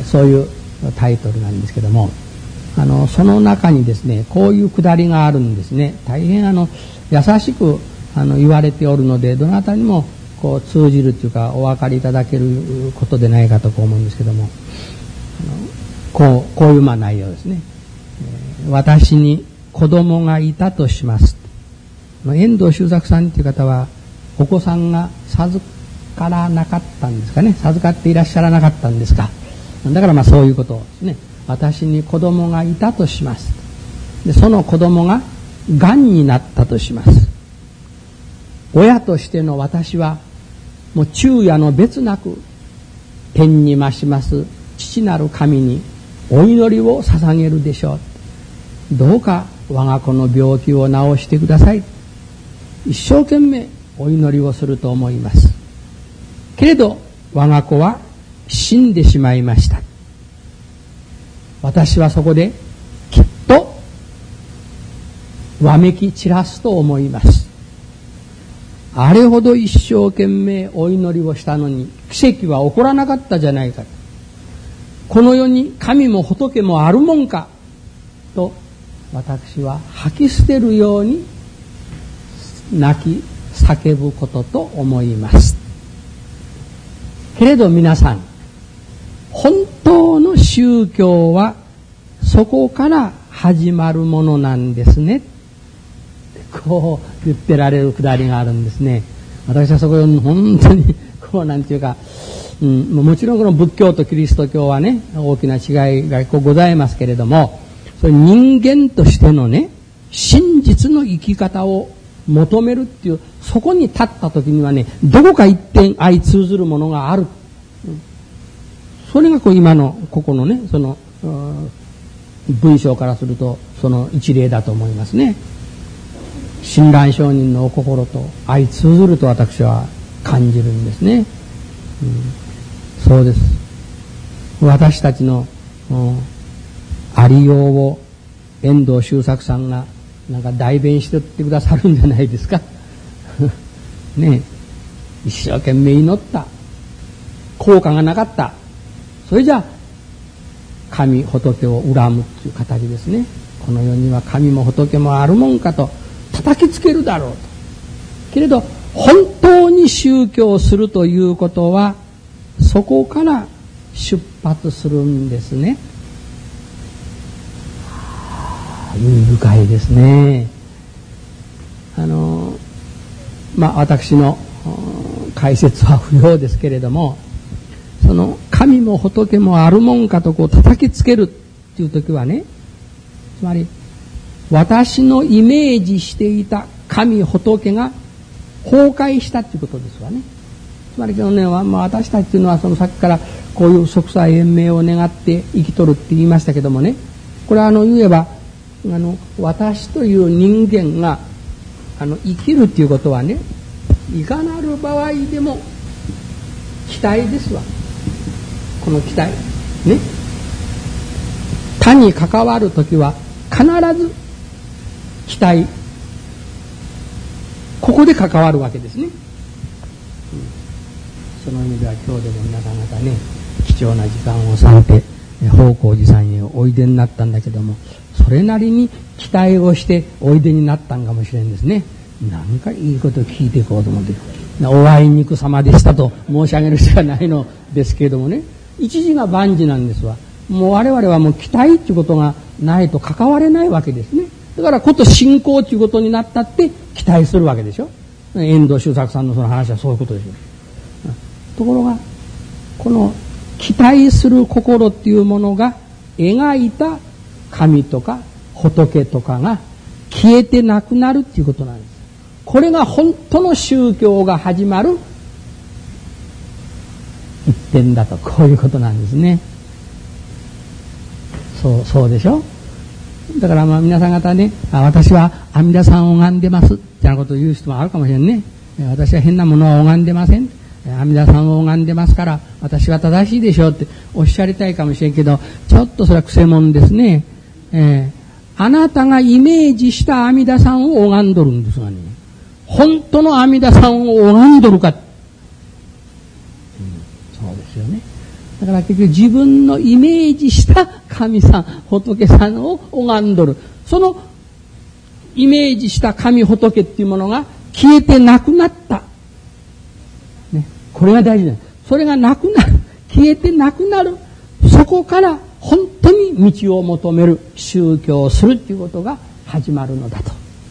[SPEAKER 1] そういうタイトルなんですけども、その中にですね、こういうくだりがあるんですね。大変優しく言われておるので、どなたにも通じるというかお分かりいただけることでないかと思うんですけども、こういう内容ですね。私に子供がいたとします。遠藤周作さんという方はお子さんが授からなかったんですかね。授かっていらっしゃらなかったんですか。だからそういうことですね。私に子供がいたとします。でその子供ががんになったとします。親としての私はもう昼夜の別なく天に増します父なる神にお祈りを捧げるでしょう。どうか我が子の病気を治してください。一生懸命お祈りをすると思います。けれど我が子は死んでしまいました。私はそこできっとわめき散らすと思います。あれほど一生懸命お祈りをしたのに奇跡は起こらなかったじゃないか。この世に神も仏もあるもんかと私は吐き捨てるように泣き叫ぶことと思います。けれど皆さん、本当の宗教はそこから始まるものなんですね。こう言ってられるくだりがあるんですね。私はそこを本当にこうなんていうか、もちろんこの仏教とキリスト教はね、大きな違いがございますけれども、それ人間としてのね、真実の生き方を求めるっていう、そこに立った時にはね、どこか一点相通ずるものがある。それがこう今のここのね、その文章からするとその一例だと思いますね。親鸞上人のお心と相通ずると私は感じるんですね。そうです。私たちのありようを遠藤周作さんがなんか代弁してってくださるんじゃないですか。ねえ、一生懸命祈った。効果がなかった。それじゃあ神仏を恨むっていう形ですね。この世には神も仏もあるもんかと叩きつけるだろうと。けれど本当に宗教するということはそこから出発するんですね。意味深いですね。私の解説は不要ですけれども、その神も仏もあるもんかとこう叩きつけるっていう時はね、つまり私のイメージしていた神仏が崩壊したっていうことですわね。つまりね、私たちというのはそのさっきからこういう息災延命を願って生きとるって言いましたけどもね、これは言えば私という人間が生きるっていうことはね、いかなる場合でも期待ですわ。この期待ね、他に関わるときは必ず期待、ここで関わるわけですね。その意味では今日でも皆さん方ね、貴重な時間を割いて宝光寺さんへおいでになったんだけども、それなりに期待をしておいでになったんかもしれんですね。なんかいいこと聞いていこうと思って、おあいにくさまでしたと申し上げるしかないのですけれどもね、一時が万事なんですわ。もう我々はもう期待っていうことがないと関われないわけですね。だからこと信仰っていうことになったって期待するわけでしょ。遠藤周作さんのその話はそういうことでしょ。ところがこの期待する心っていうものが描いた神とか仏とかが消えてなくなるっていうことなんです。これが本当の宗教が始まる一点だと、こういうことなんですね。そうでしょ。だから皆さん方ね、私は阿弥陀さんを拝んでますってなことを言う人もあるかもしれんね。私は変なものは拝んでません。阿弥陀さんを拝んでますから私は正しいでしょうっておっしゃりたいかもしれんけど、ちょっとそれはくせ者ですね。あなたがイメージした阿弥陀さんを拝んどるんですがね、本当の阿弥陀さんを拝んどるか、そうですよね。だから結局自分のイメージした神さん仏さんを拝んどる、そのイメージした神仏っていうものが消えてなくなった、ね、これが大事だ。それがなくなる、消えてなくなる、そこから本当に道を求める宗教をするっていうことが始まるのだと、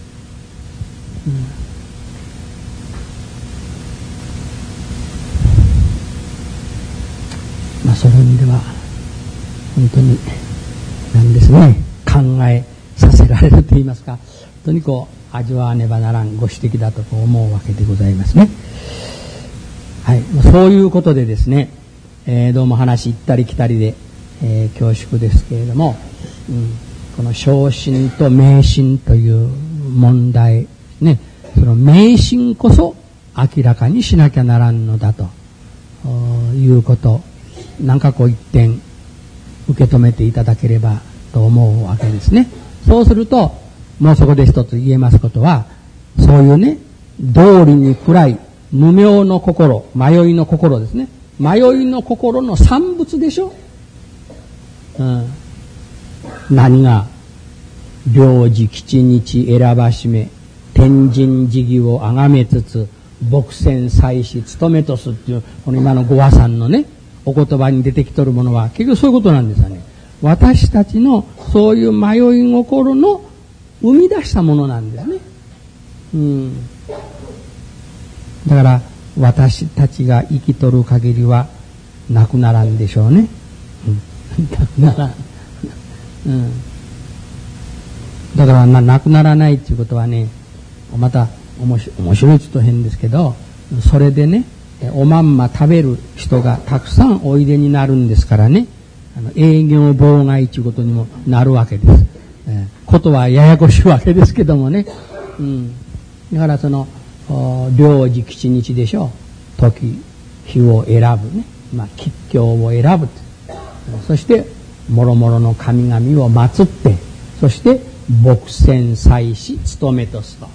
[SPEAKER 1] そういう意味では本当になんですね、考えさせられると言いますか、本当にこう味わわねばならんご指摘だと思うわけでございますね。はい、そういうことでですね、どうも話行ったり来たりで、恐縮ですけれども、この正信と迷信という問題ね、その迷信こそ明らかにしなきゃならんのだということ、なんかこう一点受け止めていただければと思うわけですね。そうするともうそこで一つ言えますことは、そういうね、道理に暗い無明の心、迷いの心ですね。迷いの心の産物でしょ。何が領事吉日選ばしめ天神事義をあがめつつ牧船祭祀務めとすっていう、この今のご和さんのね、お言葉に出てきとるものは結局そういうことなんですよね。私たちのそういう迷い心の生み出したものなんですね。だから私たちが生きとる限りはなくならんでしょうね。なくならん。だからなくならないっていうことはね、また面白いちょっと変ですけど、それでね、おまんま食べる人がたくさんおいでになるんですからね、営業妨害ということにもなるわけです。ことはややこしいわけですけどもね。だからその領事吉日でしょう。時日を選ぶね、吉凶を選ぶ。そして諸々の神々を祀って、そして牧船祭祀務めとすと。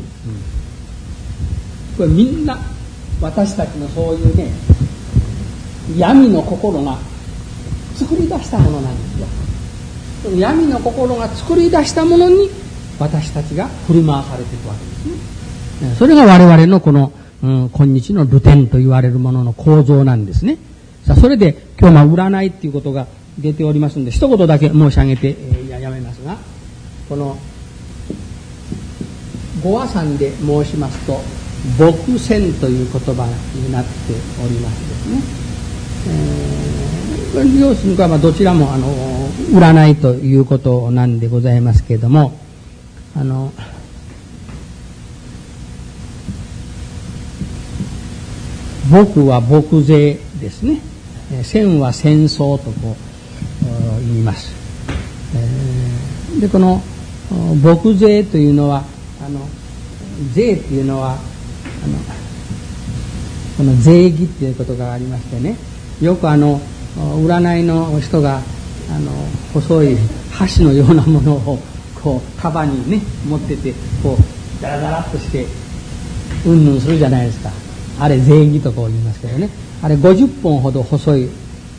[SPEAKER 1] これみんな私たちのそういうね、闇の心が作り出したものなんですよ。その闇の心が作り出したものに私たちが振り回されていくわけですね。それが我々のこの、今日の流天と言われるものの構造なんですね。さあ、それで今日占いっていうことが出ておりますので、一言だけ申し上げて、やめますが、このご和算で申しますと、牧船という言葉になっておりますですね。要するにどちらも占いということなんでございますけれども、牧は牧税ですね。戦は戦争とこう言います。でこの牧税というのは税というのはこの税儀っていうことがありましてね、よく占いの人が細い箸のようなものをこう束にね持ってて、こうダラダラっとしてうんぬんするじゃないですか。あれ税儀とこう言いますけどね、あれ50本ほど細い、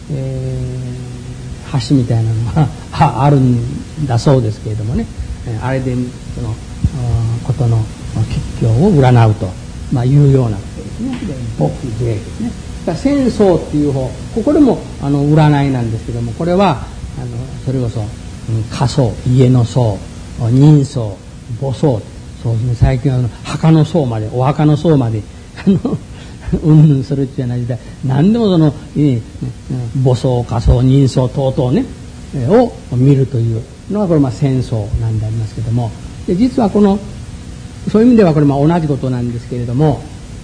[SPEAKER 1] 箸みたいなのがあるんだそうですけれどもね、あれでそのことの吉凶を占うと、いうようなことですね。で牧税ですね。戦争っていう方、ここでも占いなんですけども、これはそれこそ家葬、家の葬、人葬、墓葬、そうですね、最近は墓の葬まで、お墓の葬までうんぬんするっていうような時代、何でもその墓葬、家葬、人葬等々ねを見るというのがこれ戦争なんでありますけども、で実はこのそういう意味ではこれ同じことなんですけれども、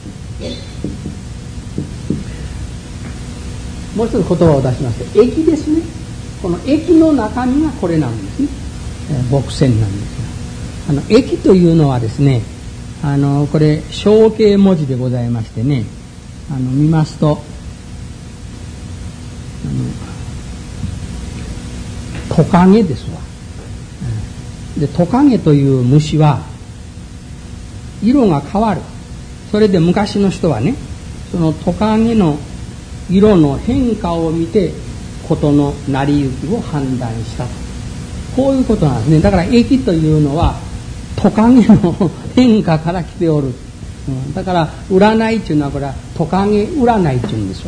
[SPEAKER 1] もう一つ言葉を出しますと、駅ですね。この駅の中身がこれなんですね。牧船なんですが、駅というのはですね、これ象形文字でございましてね、見ますとトカゲですわ。でトカゲという虫は色が変わる。それで昔の人はね、そのトカゲの色の変化を見て事の成り行きを判断した。こういうことなんですね。だから駅というのはトカゲの変化から来ておる。だから占いっていうのはこれはトカゲ占いっていうんですわ。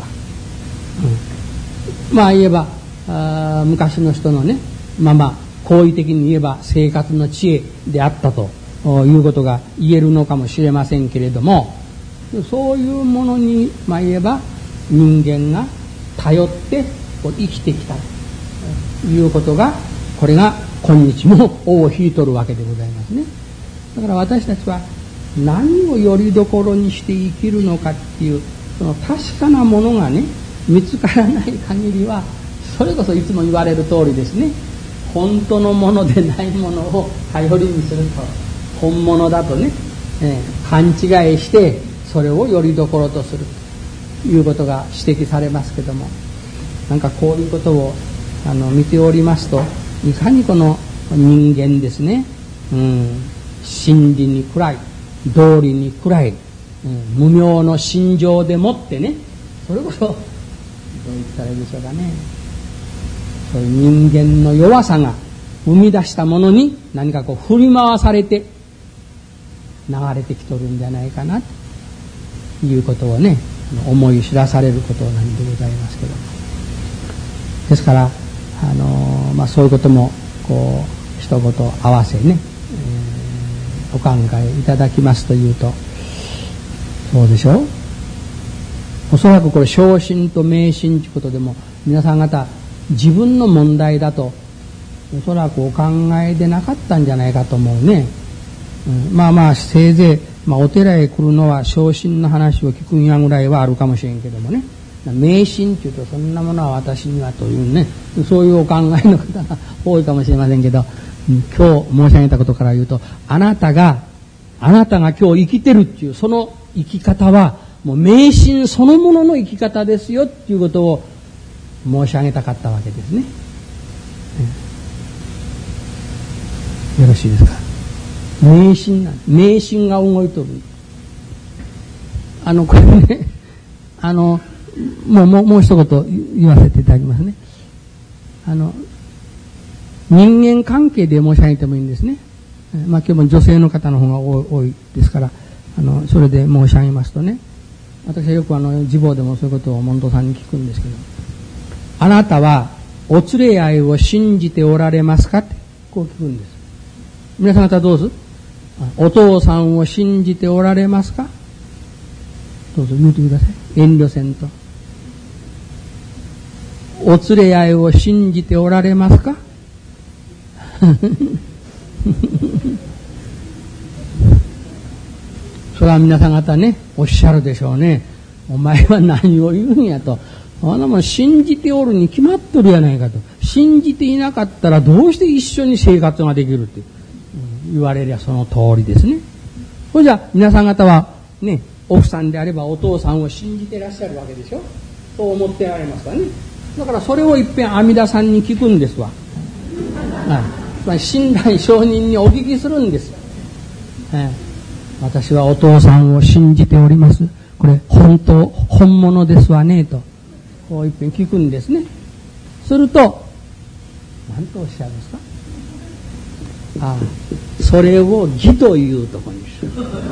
[SPEAKER 1] 言えば昔の人のね、好意的に言えば生活の知恵であったということが言えるのかもしれませんけれども、そういうものに言えば人間が頼って生きてきたということが、これが今日も尾を引いとるわけでございますね。だから私たちは何をよりどころにして生きるのかっていう、その確かなものがね見つからない限りは、それこそいつも言われる通りですね、本当のものでないものを頼りにすると本物だとね、勘違いしてそれをよりどころとするということが指摘されますけども、こういうことを見ておりますと、いかにこの人間ですね、 真理に暗い、道理に暗い、無明の心情でもってね、それこそどう言ったらいいでしょうかね、そういう人間の弱さが生み出したものに何かこう振り回されて流れてきとるんじゃないかなということをね、思い知らされることなんでございますけど、ですからそういうこともこう一言合わせね、お考えいただきますというと、そうでしょう。おそらくこれ小信と迷信ということでも皆さん方自分の問題だとおそらくお考えでなかったんじゃないかと思うね。せいぜい、お寺へ来るのは小信の話を聞くんやぐらいはあるかもしれんけどもね、迷信っていうとそんなものは私にはというね、そういうお考えの方が多いかもしれませんけど、今日申し上げたことから言うと、あなたが今日生きてるっていうその生き方はもう迷信そのものの生き方ですよっていうことを申し上げたかったわけですね。よろしいですか。迷信が動いとる。これね、もう一言言わせていただきますね。人間関係で申し上げてもいいんですね。今日も女性の方の方が多いですから、それで申し上げますとね、私はよく自坊でもそういうことを門徒さんに聞くんですけど、あなたはお連れ合いを信じておられますかってこう聞くんです。皆さん方どうぞ。お父さんを信じておられますか。どうぞ言うてください。遠慮せんと。お連れ合いを信じておられますか。それは皆さん方ね、おっしゃるでしょうね。お前は何を言うんやと。あんなもん信じておるに決まっとるやないかと。信じていなかったらどうして一緒に生活ができるって、言われりゃその通りですね。それじゃあ皆さん方はね、奥さんであればお父さんを信じていらっしゃるわけでしょ。そう思ってられますからね。だからそれをいっぺん阿弥陀さんに聞くんですわ。つまり親鸞上人にお聞きするんです。私はお父さんを信じております。これ本物ですわねと。こういっぺん聞くんですね。すると何とおっしゃるんですか。それを義というところにする。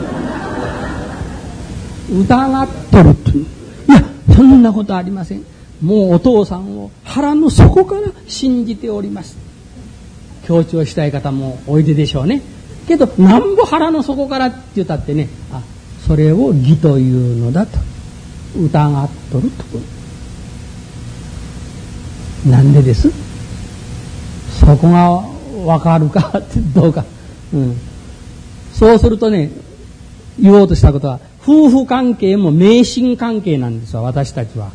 [SPEAKER 1] 疑っとるという。いやそんなことありません。もうお父さんを腹の底から信じております。強調したい方もおいででしょうね。けどなんぼ腹の底からって言ったってね、それを義というのだと疑っとるところ。なんでです？そこがわかるかってどうか、そうするとね、言おうとしたことは夫婦関係も迷信関係なんですよ。私たちは、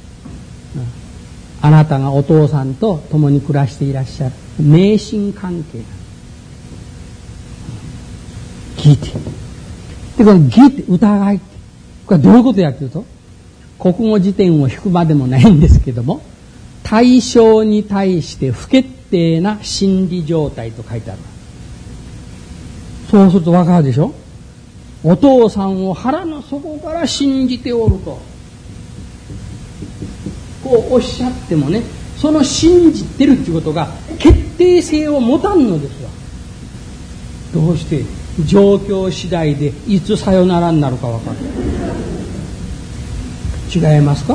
[SPEAKER 1] あなたがお父さんと共に暮らしていらっしゃる迷信関係。義ってで、この義って疑いって、これはどういうことやっていうと、国語辞典を引くまでもないんですけども、対象に対して不決定な心理状態と書いてある。そうするとわかるでしょ。お父さんを腹の底から信じておるとこうおっしゃってもね、その信じてるっていうことが決定性を持たんのですわ。どうして状況次第でいつさよならになるかわかる。違いますか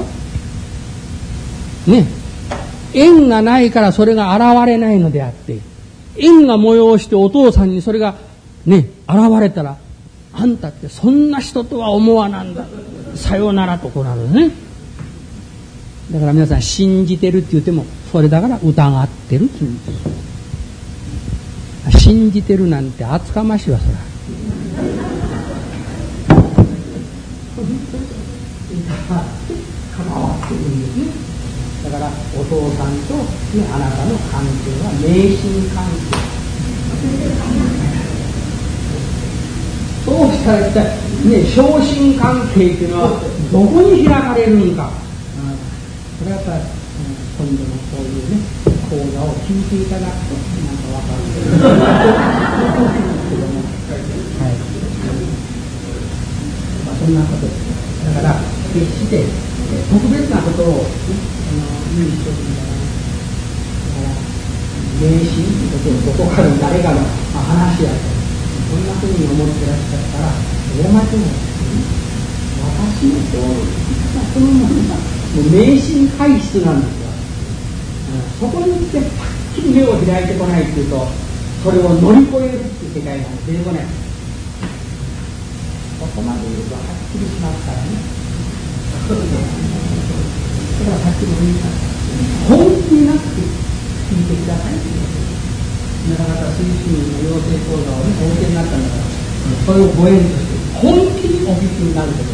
[SPEAKER 1] ね。縁がないからそれが現れないのであって、縁が催してお父さんにそれがね現れたら、あんたってそんな人とは思わなんだ、さよならとこうなるね。だから皆さん信じてるって言ってもそれだから疑ってるって言うんです。信じてるなんて厚かましいわそら。関わってるんですね。だからお父さんと、ね、あなたの関係は迷信関係。そうしたら一体ね、昇進関係っていうのはどこに開かれるんか。これはやっぱり今度のそういうね講座を聞いていただくとなんかわかるけども、はい、そんなことです。だから決して特別なことを言う人みたいな、だから迷信ということをどこかで誰かの話やと、そんなふうに思ってらっしゃったら、おまけも私のこのものがもう迷信体質なんですよ。そこに行ってはっきり目を開いてこないっていうと、それを乗り越えるっていう世界が出てこない。ここまで言うとはっきりしますからね。だからさっきも言いました。本気になって聞いてくださいということです。皆方推進の養成講座をお受けになったんだから、それをご縁として本気にお聞きになることです。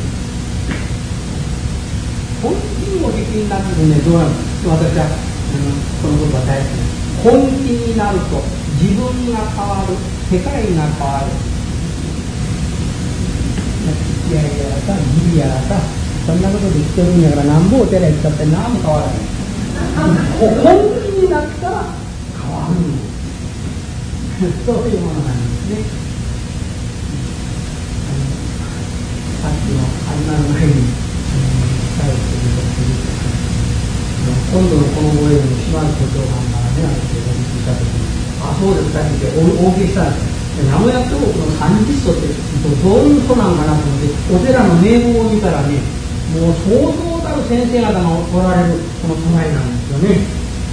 [SPEAKER 1] 本気にお聞きになってね、どうなるの？私はこのことは大好きです。本気になると自分が変わる、世界が変わる。付き合いやらさ、義理やらさ、そんなことで言ってるんやからなんぼお寺行ったって何も変わらない。本気になったら変わる。そういうものなんですね。さっきの始まる前に最後に今度のこのご縁の島津部長さんからね、お聞きしたときに、あ、そうですかってお受けしたんです。名古屋教国の三日祖ってどういう人なんかなと思って、お寺の名簿を見たらね、もう相当たる先生方がおられるこの備えなんですよね。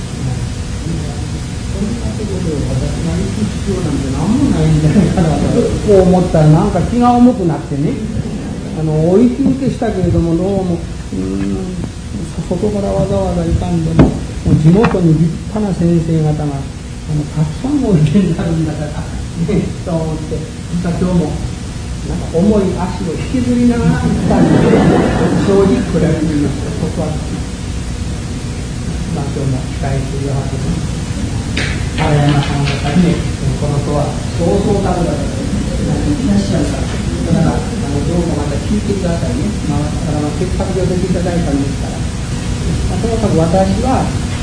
[SPEAKER 1] そんなところで私が行く必要なんて何もないんじゃないかなとこう思ったら、なんか気が重くなってね、お引き受けしたけれども、どうも外からわざわざ行かんでも、地元に立派な先生方がたくさんおいでになるんだからね、と思って、実は今日もなんか重い足を引きずりながら行ったんで、正直これは言いました。そこは今日も控えているはずです。荒山さんがはじめこの子はそうそうたるだといらっしゃるから、だからどうもまた聞いてくださいね。だからせっかく寄せていただいたんですから、ともかく私は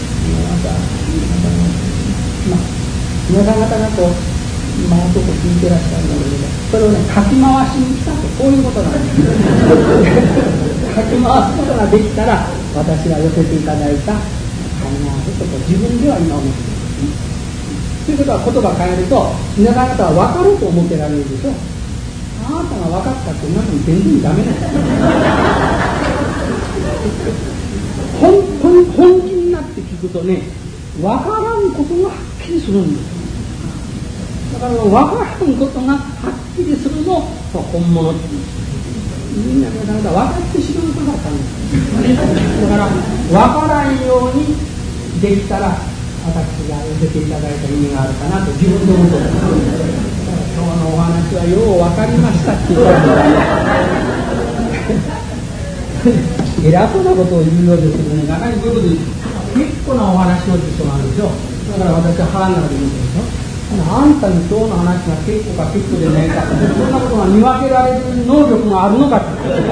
[SPEAKER 1] 皆さん方がこう今のところ聞いてらっしゃるので、それをねかき回しに来たと、こういうことなんですかき回すことができたら、私が寄せていただいた自分では今思っています。ということは言葉変えると、皆さん方は分かると思ってられるでしょ。あなたが分かったって皆さん全然ダメなんです本気になって聞くとね、分からんことがはっきりするんです。だから分からんことがはっきりするのと本物って言うんです。みんな皆さん方は分かってしまうことがあったんです。だから分からんようにできたら、私が寄せていただいた意味があるかなと自分で思うと、今日のお話はよう分かりましたって言ったら偉そうなことを言うようですけどね、中にこういうことで結構なお話をする人なんですよ。だから私は腹の中で言うんですよ。あんたに今日の話が結構か結構でないか、そんなことが見分けられる能力があるのかって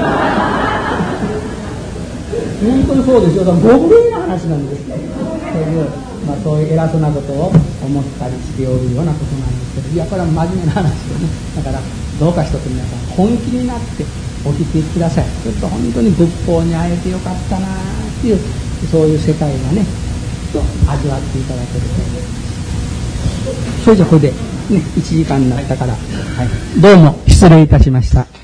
[SPEAKER 1] 本当にそうですよ。だからご無礼な話なんですよ。そういう偉そうなことを思ったりしておるようなことなんですけど、いやこれは真面目な話ですね。だからどうか一つ皆さん本気になってお聞きください。それと本当に仏法に会えてよかったなっていう、そういう世界がねと味わっていただけると。それじゃこれでね1時間になったから、はい、どうも失礼いたしました。